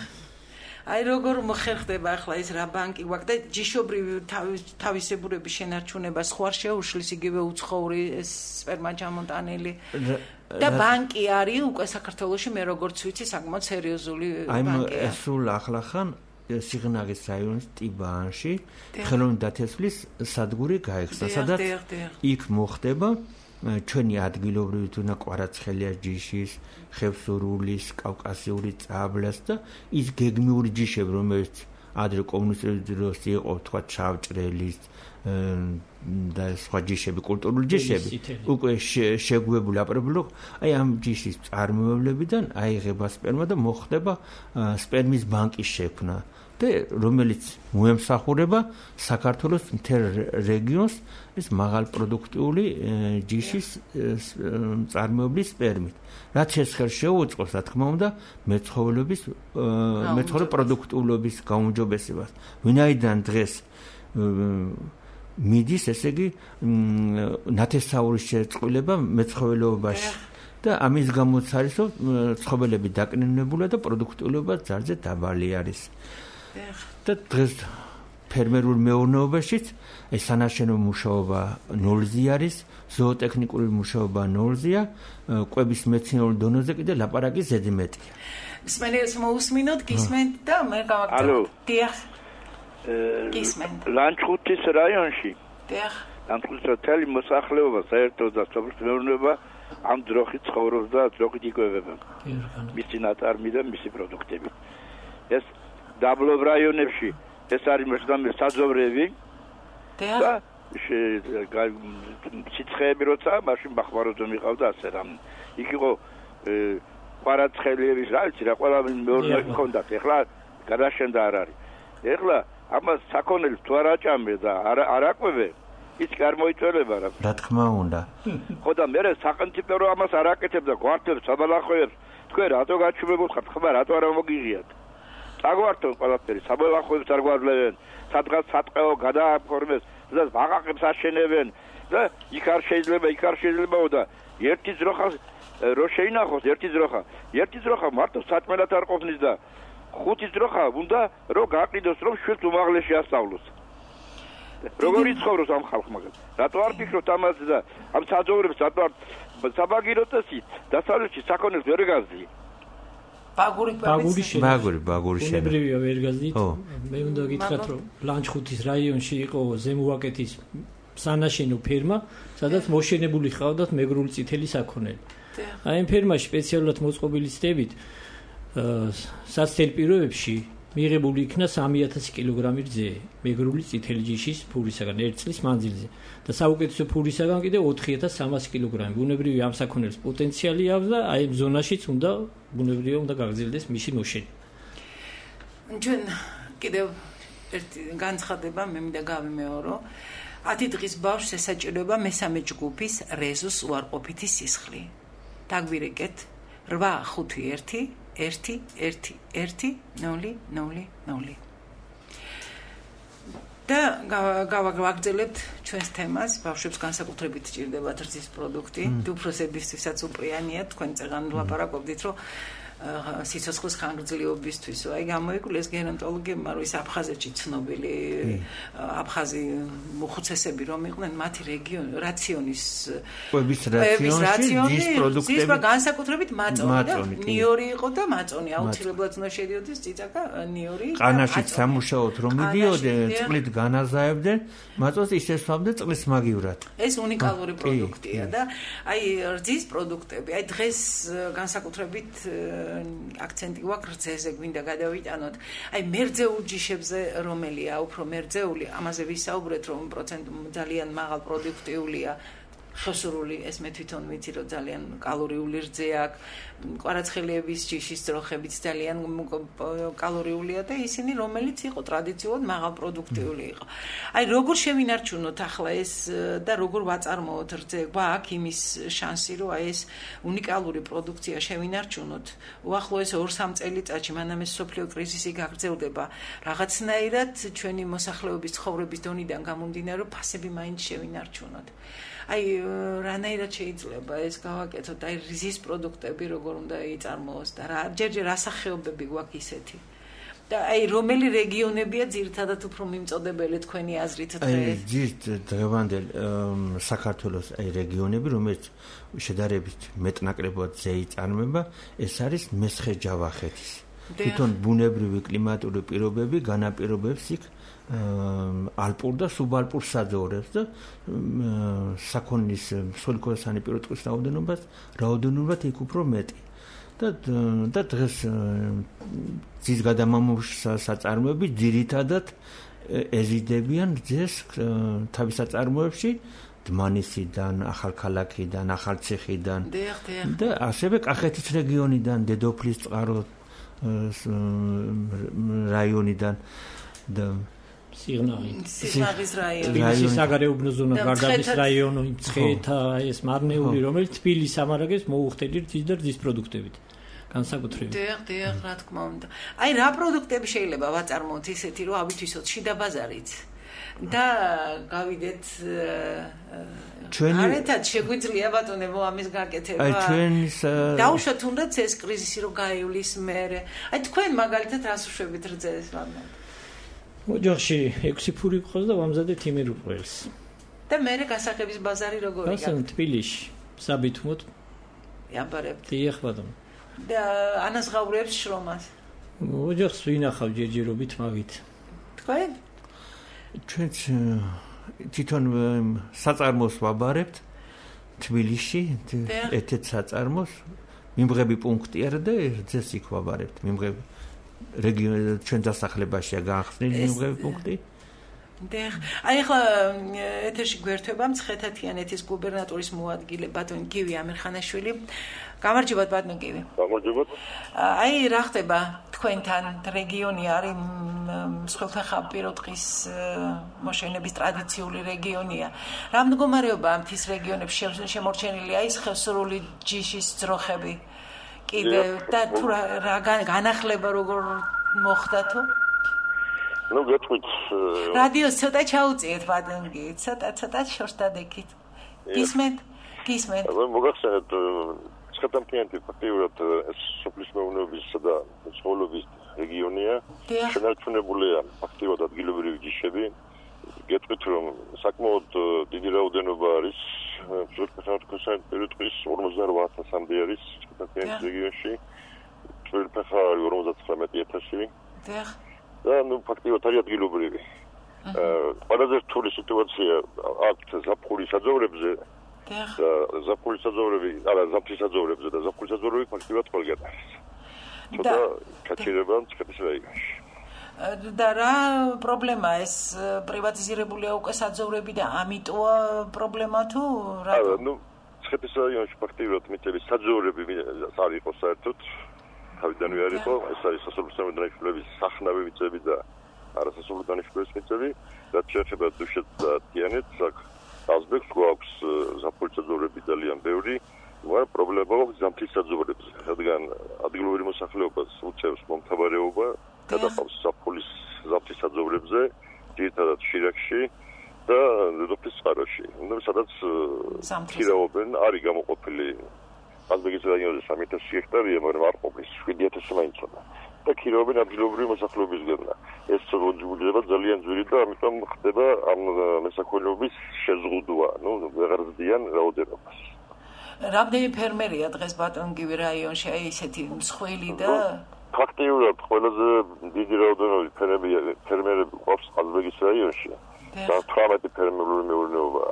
აი როგორ მოხერხდება ახლა ეს რა ბანკი გვაქვს და ჯიშობრივი თავისებურების შენარჩუნება სხვა შეუშლის იგივე უცხოური სპერმა ჩამოტანილი და ბანკი არის უკვე საქართველოში მე როგორც ვიცი საკმაოდ სერიოზული ბანკია აი სულ ახლახან სიღნაღის რაიონის ტიბანში ხელოვნური დათესვლის სადგური გაიხსნა სადაც იქ მოხდება ჩვენი ადგილობრივი თუნა კვარაცხელია ჯიშის, ხევსურულის, კავკასიური წაბლას და ის გეგმიური ჯიშები, რომელიც ადრე კომუნისტების დროს იყო, თქვა ჩავჭრელის და სხვა ჯიშები, კულტურული ჯიშები, უკვე შეგუებული აპრობლო, აი ამ ჯიშის წარმოებლებიდან აიღება სპერმა და მოხდება სპერმის ბანკის შექმნა. და რომელიც მოემსახურება საქართველოს მთელ რეგიონს ეს მაღალპროდუქტიული ჯიშის წარმოებლის სპერმით. რაც ეს ხელ შეუწყობს, რა თქმა უნდა, მეცხოველეობის პროდუქტულობის გაუმჯობესებას. ვინაიდან დღეს მიდის, ესე იგი, ნათესაურის შეწყვილება მეცხოველეობაში. და ამის გამოც არის, რომ ცხოველები დაკნინებულა და პროდუქტულობა ძალზე დაბალი არის. და დღეს ფერმერულ მეურნეობაშიც ეს სანაშენო მუშაობა ნულზე არის, ზოოტექნიკური მუშაობა ნულზეა, კვების მეცნიერულ დონეზე კიდე ლაპარაკი ზედმეტია. მსმენელს მოусმინოთ, გისმენთ და მე გავაკეთებ. ალო. დიახ. გისმენთ. ლანჩხუთის რაიონში. დიახ. ლანჩხუთის თელი მოსახლეობა საერთოდ და სოფლის მეურნეობა ამ დროხით ცხოვრობს და დროხით იკვებება. მისი ნაწარმი და მისი პროდუქტები. ეს დაბლობ რაიონებში ეს არის მოსდამი საძოვრები და სიცხეები როცა მაშინ ბახმაროძე მიყავდა ასე რამ იქ იყო კვარაცხელიების რა ვიცი რა ყველა მეურნეობა ჰქონდათ ეხლა გადაშენდა არ არის ეხლა ამას საქონელს თუ არ აჭამე და არ აკვებე ის წარმოიწელება რა თქმა უნდა ხო და მე სახელმწიფო რო ამას არ აკეთებდა გვართებს საბალახვებს თქვენ რატო გაჩვენებულ ხართ ხმა რატო არ მოგიღიათ საგვართო ყველაფერი საბალახვებს არ გვაძლევენ სადღაც სატყეო გადააფორმეს და ბაღაკებს აშენებენ და იქ არ შეიძლებაო და ერთი ძროხა რო შეინახოს ერთი ძროხა მარტო საწმენად არ ყოფნის და ხუთი ძროხა უნდა რო გაყიდოს რომ შვილს უმაღლესში ასწავლოს როგორი ცხოვრობს ამ ხალხმა რატო არ ფიქრობთ ამას და ამ საძოვრებს რატო არ საბაგიროთესი დასავლეთში საქონელს ვერ გაზი ბაგური ბუნებრივია ვერ გაზით მე უნდა გითხრათ რომ ლანჩხუთის რაიონში იყო ზემოაკეთის სანაშენო ფერმა სადაც მოშენებული ჰყავდათ მეგრული წითელი საქონელი აი ამ ფერმაში სპეციალურად მოწყობილი ცდებით საცდელ პირობებში მიღებული იქნა 3000 კილოგრამი რძე მეგრული წითელი ჯიშის ფურისაგან 1 წლის მანძილზე და საუკეთესო ფურისაგან კიდე 4300 კილოგრამი ბუნებრივი ამ საქონელის პოტენციალი აქვს და აი ამ ზონაშიც უნდა ბუნებრივია უნდა გაგრძელდეს მისი მოშენება. ჩვენ კიდევ ერთი განცხადება მე მინდა გავიმეორო 10 დღის ბავშვს ესაჭიროება მესამე ჯგუფის რეზუს უარყოფითი სისხლი. დაგვირეკეთ 851 1-1-1-0-0 და გავაგრძელებთ ჩვენს თემას ბავშვებს განსაკუთრებით ჭირდებათ რძის პროდუქტი უფროსებისთვისაც უპრიანია თქვენ წეგან ლაპარაკობდით რომ სიცოცხლის ხანგრძლივობისთვის აი გამოიკვლიეს გენეტოლოგებმა რომ ის აფხაზეთში ცნობილი აფხაზი მოხუცესები რომ იყვნენ მათი რაციონის კვების რაციონში პროდუქტები ის განსაკუთრებით მაწონი და ნიორი იყო და მაწონი აუცილებლად უნდა შედიოდეს წიწაკა ნიორი ყანაშიც სამუშაოდ რომ მიდიოდნენ წყლით განაზაებდნენ მაწონს ისე სვამდნენ წყლის მაგივრად ეს უნიკალური პროდუქტია და აი რძის პროდუქტები აი დღეს განსაკუთრებით აქცენტი გვაქვს რძეზე გვინდა გადავიტანოთ. აი მერძეულ ჯიშებზე რომელია უფრო მერძეული, ამაზე ვისაუბრეთ რომ ძალიან მაღალ პროდუქტიულია. ხოსურული ეს მე თვითონ ვიცი რომ ძალიან კალორიული რძე აქვს. კვარაცხელიების ჯიშის ძროხებიც ძალიან კალორიულია და ისინი რომელიც იყო ტრადიციულად მაღალ პროდუქტიული იყო. აი როგორ შევინარჩუნოთ ახლა ეს და როგორ ვაწარმოოთ რძე? გვაქვს იმის შანსი რომ აი ეს უნიკალური პროდუქცია შევინარჩუნოთ. უახლოეს 2-3 წელიწადში მანამ ეს სოფლიო კრიზისი გაგრძელდება. რაღაცნაირად ჩვენი მოსახლეობის ცხოვრების დონიდან გამომდინარე რომ ფასები მაინც შევინარჩუნოთ. აი რანაირად შეიძლება ეს გავაკეთოთ აი რძის პროდუქტები როგორ უნდა იწარმოოს და ჯერჯერ ასახეობები გვაქვს ისეთი და აი რომელი რეგიონებია ძირითადად უფრო მიმწოდებელი თქვენი აზრით დღეს დღევანდელ საქართველოს აი რეგიონები რომელიც შედარებით მეტნაკლებად ზე იწარმოება ეს არის მესხე-ჯავახეთის თვითონ ბუნებრივი კლიმატური პირობები განაპირობებს იქ ალპურ და სუბალპურ საძოვრებს და საქონლის მსხვილი სანაპირო ტყის რაოდენობა იქ უფრო მეტი. და დღეს ძის გადამამუშ საწარმოები ძირითადად ეზიდებიან ძეს თავის საწარმოებში დმანისიდან, ახალქალაქიდან, ახალციხიდან და ასევე კახეთის რეგიონიდან, დედოფლის წყარო რაიონიდან და სიღნაღის რაიონი, თბილისის საგარეუბნო ზონა, გარდაბის რაიონი, მცხეთა ეს მარნეული, რომელიც თბილისს ამარაგებს მოუხდებით ძის და ძის პროდუქტებით. განსაკუთრებით. დიახ, რა თქმა უნდა. აი რა პროდუქტები შეიძლება ვაწარმოოთ ისეთი, რომ ავითვისოთ შიდა ბაზარით და გავიდეთ არეთად შეგვიძლია ბატონებო ამის გაკეთება. აი ჩვენის დაუშვათ თუნდაც ეს კრიზისი რო გაივლის მერე. აი თქვენ მაგალითად რას უშვებით რძეს რამე? ოჯახში 6 ფური ყავს და ვამზადეთ იმერულ ყველს. და მერე გასაღების ბაზარი როგორი გაქვს? ასე თბილისში, საბითმოთ. იაბარებთ. დიახ ბატონო. და ანაზღაურებს შრომას. ოჯახს ვინახავ ჯერჯერობით მაგით. თქვენ? ჩვენც თვითონ საწარმოს ვაბარებთ თბილისში, ერთ-ერთ საწარმოს მიმღები პუნქტი არა და ძეს იქ ვაბარებთ. მიმღები რეგიონი ჩვენ დასახლებაშია გაახსნილი მიმღები პუნქტი. დიახ. აი ახლა ეთერში გვერდება მცხეთათიანეთის გუბერნატორის მოადგილე ბატონი გივი ამირხანაშვილი. გამარჯობათ ბატონო გივი. გამარჯობათ. აი რა ხდება თქვენთან რეგიონი არის მსხვილფეხა პიროტყის მოშენების ტრადიციული რეგიონია. რა მდგომარეობაა მთის რეგიონებში შემორჩენილია ის ხევსურული ჯიშის ძროხები კიდე და თუ რა განახლება როგორ მოხდათო? ნუ გეტყვით. რადიოს ცოტა ჩაუწიეთ ბატონო გივი, ცოტა შორს დადექით. გისმენთ? მოგახსენეთ მცხეთათიანეთი ფაქტიურად ეს სოფლის მეურნეობისა და ცხოველობის რეგიონია. შენარჩუნებულია ფაქტიურად ადგილობრივი ჯიშები. გეტყვით რომ საკმაოდ დიდი რაოდენობა არის მსხვილფეხა პირუტყვის 58,000-მდე არის მცხეთათიანეთის რეგიონში. მსხვილფეხა 59,000. დიახ. და ნუ ფაქტიურად არის ადგილობრივი. ყველაზე რთული სიტუაცია აქვთ ზაფხულის საძოვრებზე. და ზაფხულის საძოვრები, არა ზაფხულის საძოვრებზე და ზაფხულის საძოვრები ფაქტიურად ყველგან არის. და კაჩირება მცხეთის რაიონში. და რა პრობლემაა ეს პრივატიზირებულია უკვე საძოვრები და ამიტოა პრობლემა თუ რა? არა, ნუ მცხეთის რაიონში ფაქტიურად მიწების საძოვრები არ იყო საერთოდ. თავიდანვე არ იყო, ეს არის სასოფლო დანიშნულების სახნავი მიწები და არასასოფლო დანიშნულების მიწები, რაც შეეხება დუშეთს და თიანეთს, აქ აზბეკს გვაქვს ზაფხულის საძოვრები ძალიან ბევრი, მაგრამ პრობლემა აქვს ზამთრის საძოვრებზე, რადგან ადგილობრივი მოსახლეობას უწევს მომთაბარეობა, გადაყავს ზამთრის საძოვრებზე, ძირითადად შირაქში და დედოფლის წყაროში, სადაც ხირავობენ, არის გამოყოფილი აზბეკის რაიონზე 3,000 ჰექტარია, მაგრამ არ ყოფნის 7,000 მაინც უნდა. და ხირავობენ ადგილობრივი მოსახლეობისგან. ეს მოძებნება ძალიან ძვირი და ამიტომ ხდება ამ მესაქონლეობის შეზღუდვა, ვეღარ ზრდიან რაოდენობას. რამდენი ფერმერია დღეს ბატონგივი რაიონში, აი ესეთი მსხვილი და ფაქტიურად ყველაზე დიდი რაოდენობის ფერმერები ყოფს აზბეკის რაიონში. და 18 ფერმერული მეურნეობაა.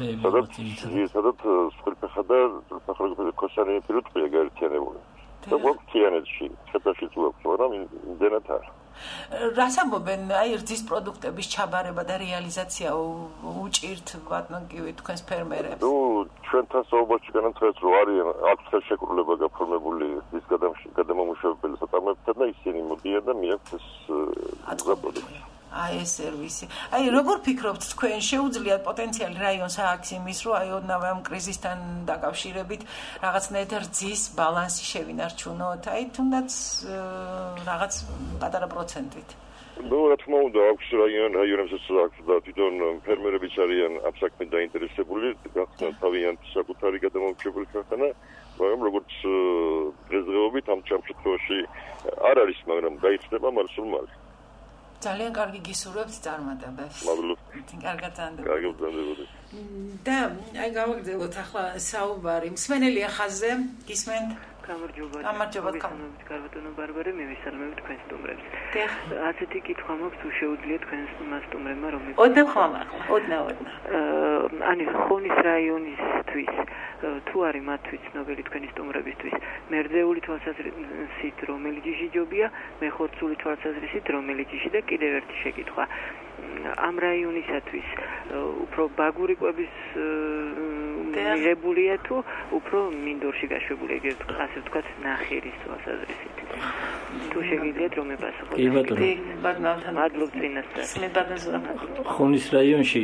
სადაც მსხვილფეხა და ქოსანი პირუტყვია გაერთიანებული. და გვაქვს თიანეთში, მცხეთაშიც გვაქვს, მაგრამ იმდენად არა. რას ამბობენ, აი რძის პროდუქტების ჩაბარება და რეალიზაცია უჭირთ ბატონგივი თქვენს ფერმერებს? ნუ ჩვენთან საუბარში განაცხადეთ, რომ არის აქვს ხელშეკრულება გაფორმებული რძის გადამამუშავებელი საწარმოებთან და ისინი მოდიან და მიაქვთ ეს პროდუქტი. აი ეს სერვისი. აი როგორ ფიქრობთ თქვენ შეუძლიათ პოტენციალი რაიონს აქვს იმის, რომ აი ოდნავ ამ კრიზისთან დაკავშირებით რაღაცნაირად რძის ბალანსი შევინარჩუნოთ? აი თუნდაც რაღაც პატარა პროცენტით. ნუ რა თქმა უნდა აქვს რაიონებსაც აქვს და თვითონ ფერმერებიც არიან ამ საქმით დაინტერესებული, გახსნათ თავიანთ საკუთარი გადამამუშავებელი ქარხანა, მაგრამ როგორც დღესდღეობით ამ შემთხვევაში არ არის, მაგრამ გაიხსნება მალე. ძალიან კარგი გისურვებთ წარმატებებს. მადლობა. კარგად წანდებოდეთ. კარგად წანდებოდეთ. და აი გავაგრძელოთ ახლა საუბარი. მსმენელია ხაზზე, გისმენთ? გამარჯობა კარბატონო ბარბარე მივისალმებ თქვენ სტუმრებს. ასეთი კითხვა მაქვს თუ შეუძლიათ თქვენ სტუმრებმა რომ ოდნავ ოდნა ანუ ხონის რაიონისთვის თუ არის მათთვის ცნობილი თქვენი სტუმრებისთვის მერძეული თვალსაზრისით რომელი ჯიში ჯობია, მეხორცული თვალსაზრისით რომელი ჯიში და კიდევ ერთი შეკითხვა ამ რაიონისათვის უფრო ბაგური კვების მიღებულია თუ უფრო მინდორში გაშვებული ეგრეთ ასე ვთქვათ ნახირის თვალსაზრისით თუ შეგიძლიათ რომ მეპასუხოთ კი ბატონო მადლობ წინასწარ ხონის რაიონში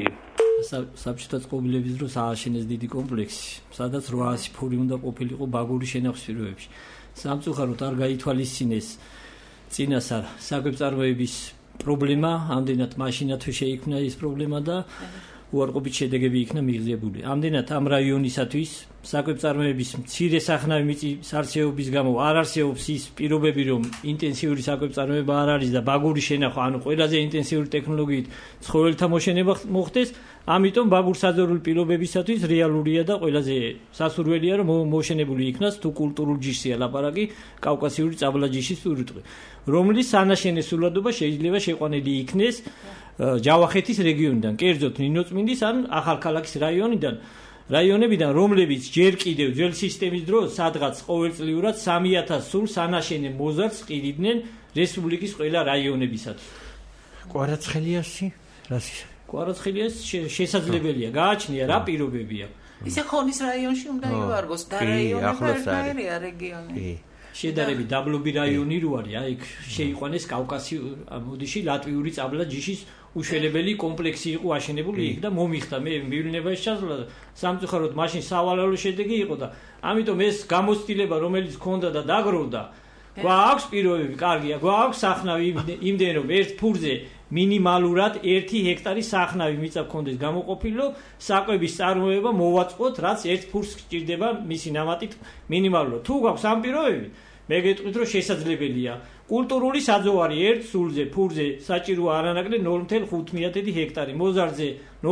საბჭოთა წყობილების დროს ააშენეს დიდი კომპლექსი სადაც 800 ფური უნდა ყოფილიყო ბაგური შენახვის პირობებში სამწუხაროდ არ გაითვალისწინეს წინასწარ საკვებწარმოების პრობლემა, ამდენად მაშინათვე შეიქმნა ეს პრობლემა და უარყოფით შედეგები იქნა მიღწეული. ამდენად ამ რაიონისათვის საკვებწარმოების მცირე სახნავი მიწის არსებობის გამო არ არსებობს ის პირობები, რომ ინტენსიური საკვებწარმოება არ არის და ბაგური შენახვა, ანუ ყველაზე ინტენსიური ტექნოლოგიით ცხოველთა მოშენება მოხდეს, ამიტომ ბაგურ საძოვრული პირობებისათვის რეალურია და ყველაზე სასურველია, რომ მოშენებული იქნას თუ კულტურულ ჯიშია ლაპარაკი, კავკასიური წაბლა-ჯიშის ურიტყვი, რომლის სანაშენე სულადობა შეიძლება შეყვანილი იქნეს ჯავახეთის რეგიონიდან, კერძოდ ნინოწმინდის ან ახალქალაქის რაიონებიდან, რომლებიც ჯერ კიდევ ძველი სისტემის დროს სადღაც ყოველწლიურად 3000 სულ სანაშენე მოზარდს ყიდიდნენ რესპუბლიკის ყველა რაიონებისათვის. კვარაცხელიასი კვარაცხელიას შესაძლებელია გააჩნია რა პირობებია. ისე ხონის რაიონში უნდა ივარგოს და რაიონებია რეგიონი. შედარებით დაბლობი რაიონი რო არის, აი იქ შეიყვანეს კავკასი მოდიში ლატვიური წაბლა ჯიშის უშველებელი კომპლექსი იყო აშენებული იქ და მომიხდა მე მივლინებაში ჩასვლა და სამწუხაროდ მაშინ სავალალო შედეგი იყო და ამიტომ ეს გამოცდილება რომელიც ქონდა და დაგროვდა გვაქვს პირობები კარგია გვაქვს სახნავი იმდენ რომ ერთ ფურზე მინიმალურად 1 ჰექტარი სახნავი მიწა გქონდეს გამოყოფილო საკვების წარმოება მოვაწყოთ რაც ერთ ფურს გჭირდება მისი ნამატით მინიმალურად თუ გვაქვს ამ პირობები მე გეტყვით რომ შესაძლებელია კულტურული საძოვარი ერთ სულზე ფურზე საჭიროა არანაკლებ 0.5 ჰექტარი მოზარდზე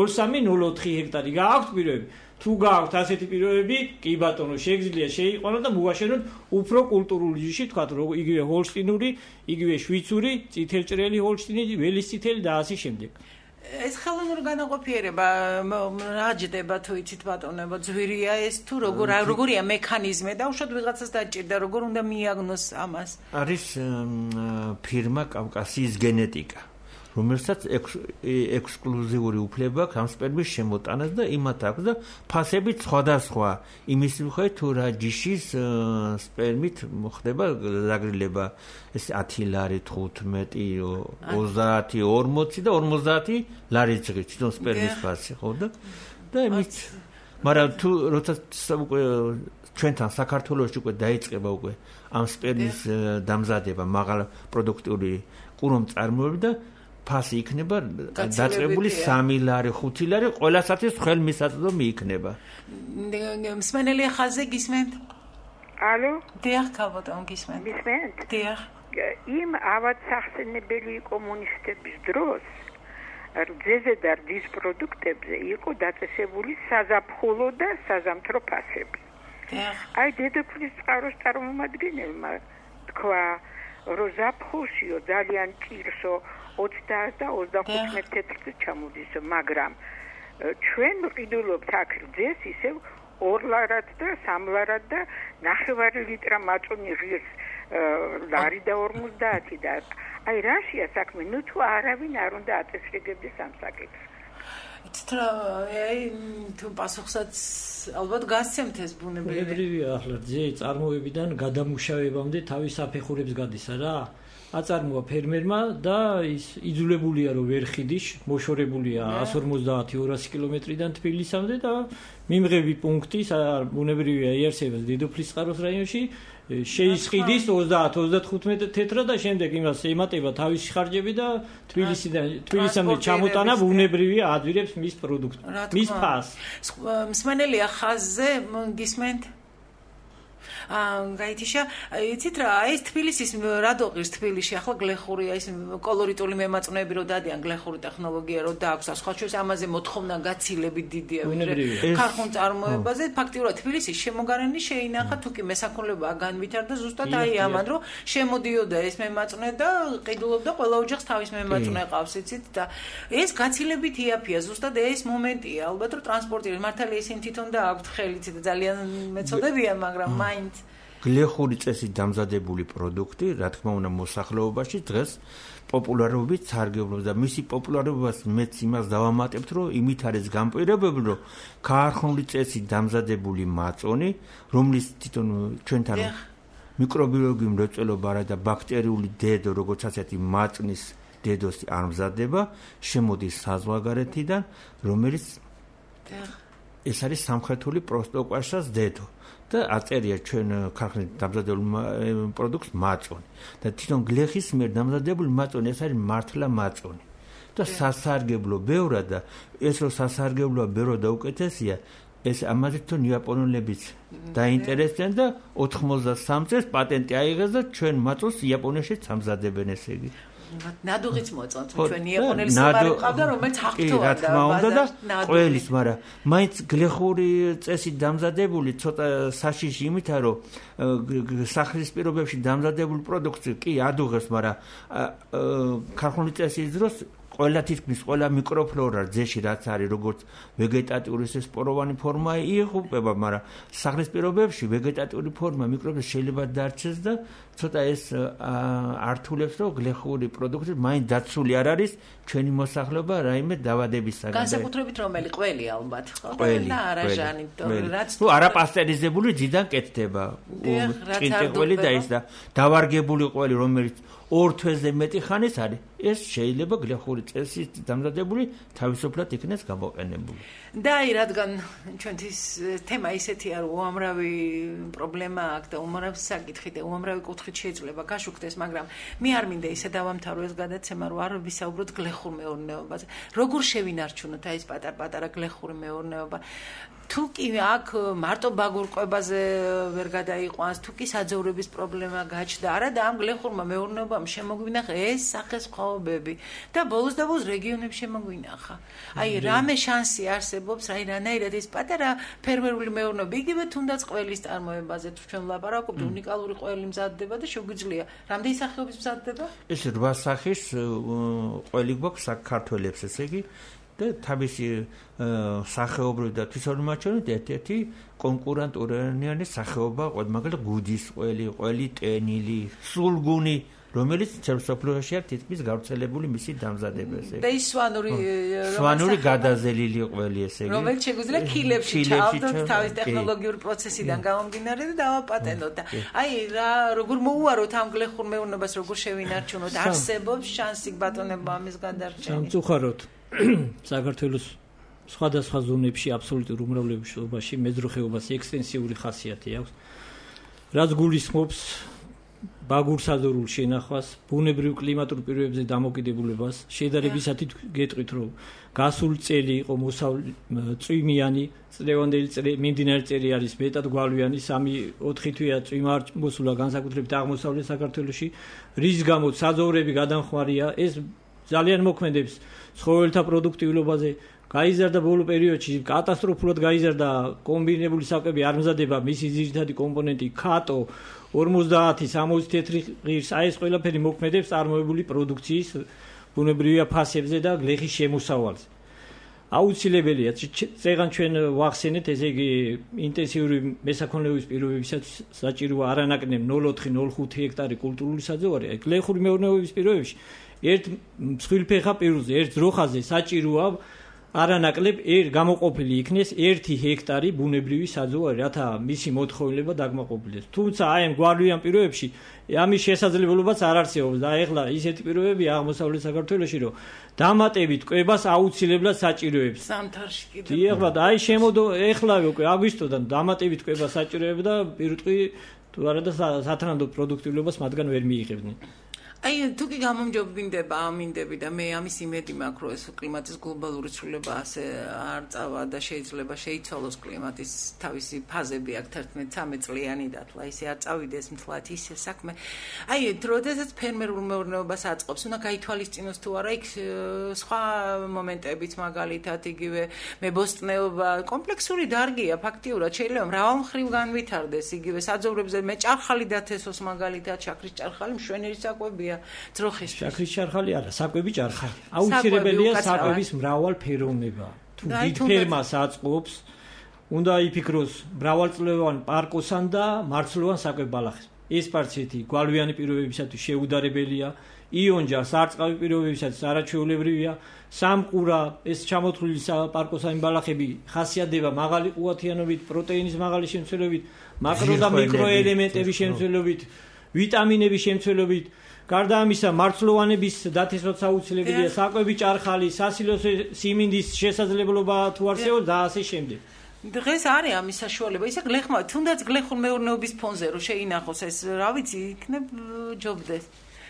0.3-0.4 ჰექტარი გააქვთ პირობები თუ გააქვთ ასეთი პირობები კი ბატონო შეგიძლია შეიყვანოთ და მოვაშენოთ უფრო კულტურული ჯიში თქვა რომ იგივე ჰოლშტინური იგივე შვიცური წითელჭრელი ჰოლშტინი ველის წითელი და ასე შემდეგ ეს ხელოვნური განაყოფიერება რაჯდება თუ იცით ბატონებო ძვირია ეს თუ როგორია მექანიზმი და უშუალოდ ვიღაცას დაჭირდა როგორ უნდა მიაგნოს ამას არის ფირმა კავკასიის გენეტიკა რომელსაც ექსკლუზიური უფლება აქვს ამ სპერმის შემოტანას და იმათ აქვს და ფასები სხვადასხვა იმის მიხედვით თუ რა ჯიშის სპერმით მოხდება დაგრილება ეს 10 ლარი 15 30 40 და 50 ლარი წრი თვითონ სპერმის ფასი ხო და იმით მაგრამ თუ როცა უკვე ჩვენთან საქართველოში უკვე დაიწყება უკვე ამ სპერმის დამზადება მაღალ პროდუქტიული ყურომ წარმოები და ფასი იქნება დაწყებული 3 ლარი 5 ლარი ყველასათვის ხელმისაწვდომი იქნება მსმენელი ხაზზე გისმენთ ალო დიახ ქალბატონ გისმენთ გისმენთ დიახ იმ ავადსახსენებელი კომუნისტების დროს რძეზე და რძის პროდუქტებზე იყო დაწესებული საზაფხულო და საზამთრო ფასები აი დედოფლის წყაროს წარმომადგენელმა თქვა რომ ზაფხულშიო ძალიან ჭირსო 20 და 25 მეტრზე ჩამოდის, მაგრამ ჩვენ ვყიდულობთ აქ რძეს ისევ 2 ლარად და 3 ლარად და 9 ლიტრა მაწონი ღირს ლარი და 50 და აი რაშია საქმე, ნუ თუ არავინ არ უნდა აწესრიგებდეს ამ საკითხს. იცით რა, აი თუ პასუხსაც ალბათ გასცემთ ეს ბუნებრივია ახლა რძე წარმოებიდან გადამუშავებამდე თავის საფეხურებს გადის რა აწარმოა ფერმერმა და ის იძულებულია რომ ვერ ხიდის მოშორებულია 150-200 კილომეტრიდან თბილისამდე და მიმღები პუნქტი ბუნებრივია იარსებებს დედოფლის წყაროს რაიონში შეისყიდის 30-35 თეთრა და შემდეგ იმას ემატება თავისი ხარჯები და თბილისამდე ჩამოტანა ბუნებრივია ადვირებს მის პროდუქტს მის ფასს მსმენელია ხაზზე გისმენთ გაითიშა, იცით რა, ეს თბილისის რადოღირს თბილისში ახლა გლეხურია, ეს კოლორიტული მემაწვნეები რო დადიან გლეხური ტექნოლოგია რო დააქვს, სხვა შორის ამაზე მოთხოვნა გაცილებით დიდია, ვიდრე ქარხულ წარმოებაზე. ფაქტიურად თბილისის შემოგარენი შეინახა, თუ კი მესაქონლეობა განვითარდა ზუსტად აი ამან, რომ შემოდიოდა ეს მემაწვნე და ყიდულობდა ყველა ოჯახს თავის მემაწვნე ყავს, იცით და ეს გაცილებით იაფია, ზუსტად ეს მომენტია, ალბათ რომ ტრანსპორტი მართალია ისინი თვითონ დააქვთ ხელით და ძალიან მეწოდებიან, მაგრამ მაინც გლეხური წესით დამზადებული პროდუქტი, რა თქმა უნდა, მოსახლეობაში დღეს პოპულარობით სარგებლობს და მისი პოპულარობას მეც იმას დავამატებთ, რომ იმით არის განპირობებული, რომ ქარხნული წესით დამზადებული მაწონი, რომლის თვითონ ჩვენთან მიკრობიოლოგიური მრეწველობა და ბაქტერიული დედო, როგორც ასეთი მაწნის დედოსი არ მზადდება, შემოდის საზღვარგარეთიდან, რომელიც ეს არის სამხრეთული პროსტოკვაშას დედო. და აწერია ჩვენ ქარხნით დამზადებულ პროდუქტს მაწონი და თვითონ გლეხის მიერ დამზადებული მაწონი ეს არის მართლა მაწონი და სასარგებლო ბევრად და ეს რომ სასარგებლოა ბევრად და უკეთესია ეს ამაზე თვითონ იაპონელებიც დაინტერესდნენ და 93 წელს პატენტი აიღეს და ჩვენ მაწონს იაპონიაში სამზადებენ ესე იგი ნადუღიც მოწონთ ჩვენ იაპონელი სვარი ყავდა რომელიც აღთოვდა რა თქმა უნდა და ყველის მაგრამ მაინც გლეხური წესით დამზადებული ცოტა საშიში იმითა რომ სახლის პირობებში დამზადებული პროდუქტი კი ადუღებს მაგრამ ქარხნული წესის დროს ყველა თითქმის ყველა მიკროფლორა ძეში რაც არის როგორც ვეგეტატიური ეს სპოროვანი ფორმა იღუპება მაგრამ სახლის პირობებში ვეგეტატიური ფორმა მიკროფლორა შეიძლება დარჩეს და ცოტა ეს ართულებს რომ გლეხური პროდუქტი მაინც დაცული არ არის ჩვენი მოსახლეობა რაიმე დავადებისაგან განსაკუთრებით რომელი ყველი ალბათ ყველა არაჟანი რაც თუ არაპასტერიზებული ძიდან კეთდება ჭინტი ყველი და ის და დავარგებული ყველი რომელიც 2 თვეზე მეტი ხანის არის ეს შეიძლება გლეხური წესით დამზადებული თავისუფლად იქნეს გამოყენებული და აი რადგან ჩვენთვის თემა ისეთია რომ უამრავი პრობლემა აქვს და უამრავი საკითხი და უამრავი კუთხით შეიძლება გაშუქდეს მაგრამ მე არ მინდა ისე დავამთავრო ეს გადაცემა რომ არ ვისაუბროთ გლეხურ მეურნეობაზე როგორ შევინარჩუნოთ აი ეს პატარ-პატარა გლეხური მეურნეობა თუ კი აქ მარტო ბაგურყვებაზე ვერ გადაიყვანს, თუ კი საძოვრების პრობლემა გაჩნდა, არა და ამ გლეხურმა მეურნეობამ შემოგვინახა ეს სახესხვაობები და ბოლოს და ბოლოს რეგიონებში შემოგვინახა. აი რამე შანსი არსებობს, აი რანაირად ეს პატარა ფერმერული მეურნეობა, იგივე თუნდაც ყველის წარმოებაზე თუ ჩვენ ვლაპარაკობთ, უნიკალური ყველი მზადდება და შეგვიძლია. რამდენი სახეობის მზადდება? ეს 8 სახის ყველი გვაქვს საქართველოს, ესე იგი და თავისი სახეობრივი და თვითონმაჩვენით ერთ-ერთი კონკურენტურიანი სახეობა ყველა მაგალითად გუდის ყველი ტენილი სულგუნი რომელიც ცელსოფლოში არის თითქმის გავრცელებული მისი დამზადებას და ის სვანური გადაზელილი ყველი ესე იგი რომელიც შეგვიძლია ქილებში ჩავდოთ თავის ტექნოლოგიური პროცესიდან გამომდინარე და დავაპატენტოთ და აი რა როგორ მოუაროთ ამ გლეხურ მეურნეობას როგორ შევინარჩუნოთ არსებობს შანსი ბატონებო ამის გადარჩენის სამწუხაროდ საქართველოს სხვადასხვა ზონებში აბსოლუტურ უმრავლესობაში მეძროხეობას ექსტენსიური ხასიათი აქვს რაც გულისხმობს ბაგურ-საძოვრულ შენახვას, ბუნებრივ კლიმატურ პირობებზე დამოკიდებულებას, შედარებისათი გეტყვით, რომ გასულ წელი იყო წვიმიანი, წლევანდელი მიმდინარე წელი არის მეტად გვალვიანი, 3-4 თვეა წვიმა არ მოსულა განსაკუთრებით აღმოსავლეთ საქართველოში, რის გამოც საძოვრები გადამხმარია, ეს ძალიან მოქმედებს ცხოველთა პროდუქტიულობაზე. გაიზარდა ბოლო პერიოდში კატასტროფულად გაიზარდა კომბინებული საკვები არ მზადება მისი ძირითადი კომპონენტი კატო 50-60 თეთრი ღირს აი ეს ყველაფერი მოქმედებს წარმოებული პროდუქციის ბუნებრივია ფასებზე და გლეხის შემოსავალზე აუცილებელია წეგან ჩვენ ვახსენეთ ესე იგი ინტენსიური მესაქონლეობის პირობებისაც საჭიროა არანაკლებ 0.4-0.5 ჰექტარი კულტურული საძოვარი გლეხური მეურნეობის პირობებში ერთ მსხვილფეხა პირზე ერთ ძროხაზე საჭიროა არანაკლებ გამოყოფილი იქნეს 1 ჰექტარი ბუნებრივი საძოვარი, რათა მისი მოთხოვნილება დაგმაყოფილდეს. თუმცა აი ამ გვარიან პირობებში ამის შესაძლებლობაც არ არსებობს და ეხლა ისეთი პირობები აღმოსავლეთ საქართველოში რომ დამატებით კვებას აუცილებლად საჭიროებს. სამთარში კიდე. ეხლა და აი შემოდო ეხლავე უკვე აგვისტოდან დამატებით კვებას საჭიროებს და პირუტყვი თუ არა და სათანადო პროდუქტიულობას მათგან ვერ მიიღებდნენ. აი თუ კი გამომჯობინდება ამინდები და მე ამის იმედი მაქვს რომ ეს კლიმატის გლობალური ცვლილება ასე არ წავა და შეიძლება შეიცვალოს კლიმატის თავისი ფაზები აქ 11-13 წლიანი დათლა ისე არ წავიდეს მთლად ისე საქმე აი როდესაც ფერმერულ მეურნეობას აწყობს უნდა გაითვალისწინოს თუ არა იქ სხვა მომენტებიც მაგალითად იგივე მებოსტნეობა კომპლექსური დარგია ფაქტიურად შეიძლება მრავალ მხრივ განვითარდეს იგივე საძოვრებზე მე ჭარხალი დათესოს მაგალითად შაქრის ჭარხალი მშვენიერი საკვებია ძროხის შაქრის ჭარხალი არა საკვები ჭარხალი აუცილებელია საკვების მრავალფეროვნება თუ დიდ ფერმას აწყობს უნდა იფიქროს მრავალწლოვან პარკოსან და მარცვლოვან საკვებ ბალახს ეს პარცეთი გვალვიანი პირობებისათვის შეუდარებელია იონჯა სარწყავი პირობებისათვის არაჩვეულებრივია სამყურა ეს ჩამოთვლილი პარკოსანი ბალახები ხასიათდება მაღალი ყუათიანობით პროტეინის მაღალი შემცველობით მაკრო და მიკროელემენტების შემცველობით ვიტამინების შემცველობით გარდა ამისა მარცვლოვანების დათესვაც აუცილებელია საკვები ჭარხალი სასილოსე სიმინდის შესაძლებლობა თუ არსებობს და ასე შემდეგ დღეს არის ამის საშუალება ისე გლეხმა თუნდაც გლეხურ მეურნეობის ფონზე რომ შეინახოს ეს რა ვიცი იქნებ ჯობდეს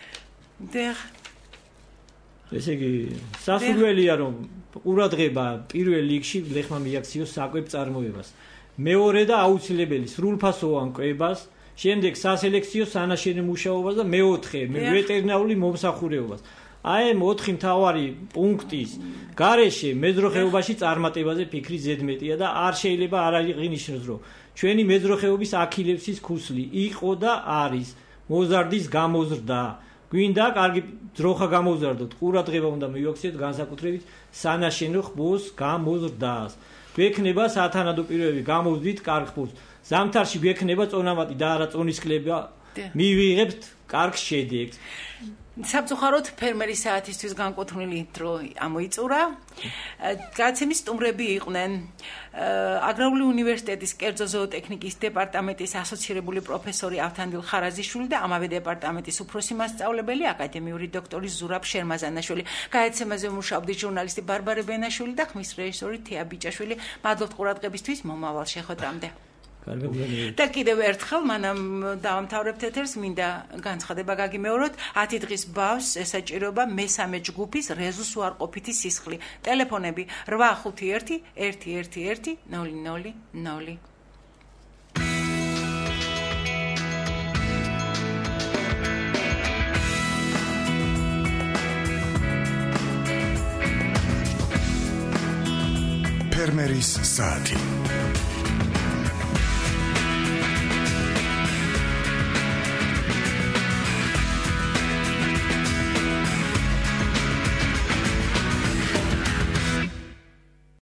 ესე იგი სასურველია რომ ყურადღება პირველ რიგში გლეხმა მიაქციოს საკვებ წარმოებას მეორე და აუცილებელი სრულფასოვან კვებას შემდეგ სასელექციო სანაშენე მუშაობას და მეოთხე ვეტერინარული მომსახურებას აი 4 მთავარი პუნქტის გარეშე მეძროხეობაში წარმატებაზე ფიქრი ზედმეტია და არ შეიძლება არ აღინიშნოს რომ ჩვენი მეძროხეობის აქილევსის ქუსლი იყო და არის მოზარდის გამოზრდა გვინდა კარგი ძროხა გამოზარდოთ ყურადღება უნდა მივაქციოთ განსაკუთრებით სანაშენო ხბოს გამოზრდას გვექნება სათანადო პირობები გამოვდით კარგ ხბოს ზამთარში გვექნება წონამატი და არა წონისკლება მივიღებთ კარგ შედეგს საბწუხაროდ ფერმერის საათისთვის განკუთვნილი დრო ამოიწურა გაცემის სტუმრები იყვნენ აგრარული უნივერსიტეტის კერძო ზოოტექნიკის დეპარტამენტის ასოცირებული პროფესორი ავთანდილ ხარაზიშვილი და ამავე დეპარტამენტის უფროსი მასწავლებელი აკადემიური დოქტორი ზურაბ შერმაზანაშვილი გააცემაზე მუშაობდი ჟურნალისტი ბარბარე ბენაშვილი და ხმის რეჟისორი თეა ბიჭაშვილი მადლობთ ყურადღებისთვის მომავალ შეხვედრამდე და კიდევ ერთხელ მანამ დავამთავრებთ ეთერს მინდა განცხადება გაგიმეოროთ 10 დღის ბავშვს ესაჭიროება მესამე ჯგუფის რეზუს უარყოფითი სისხლი ტელეფონები 851 111 000 ფერმერის საათი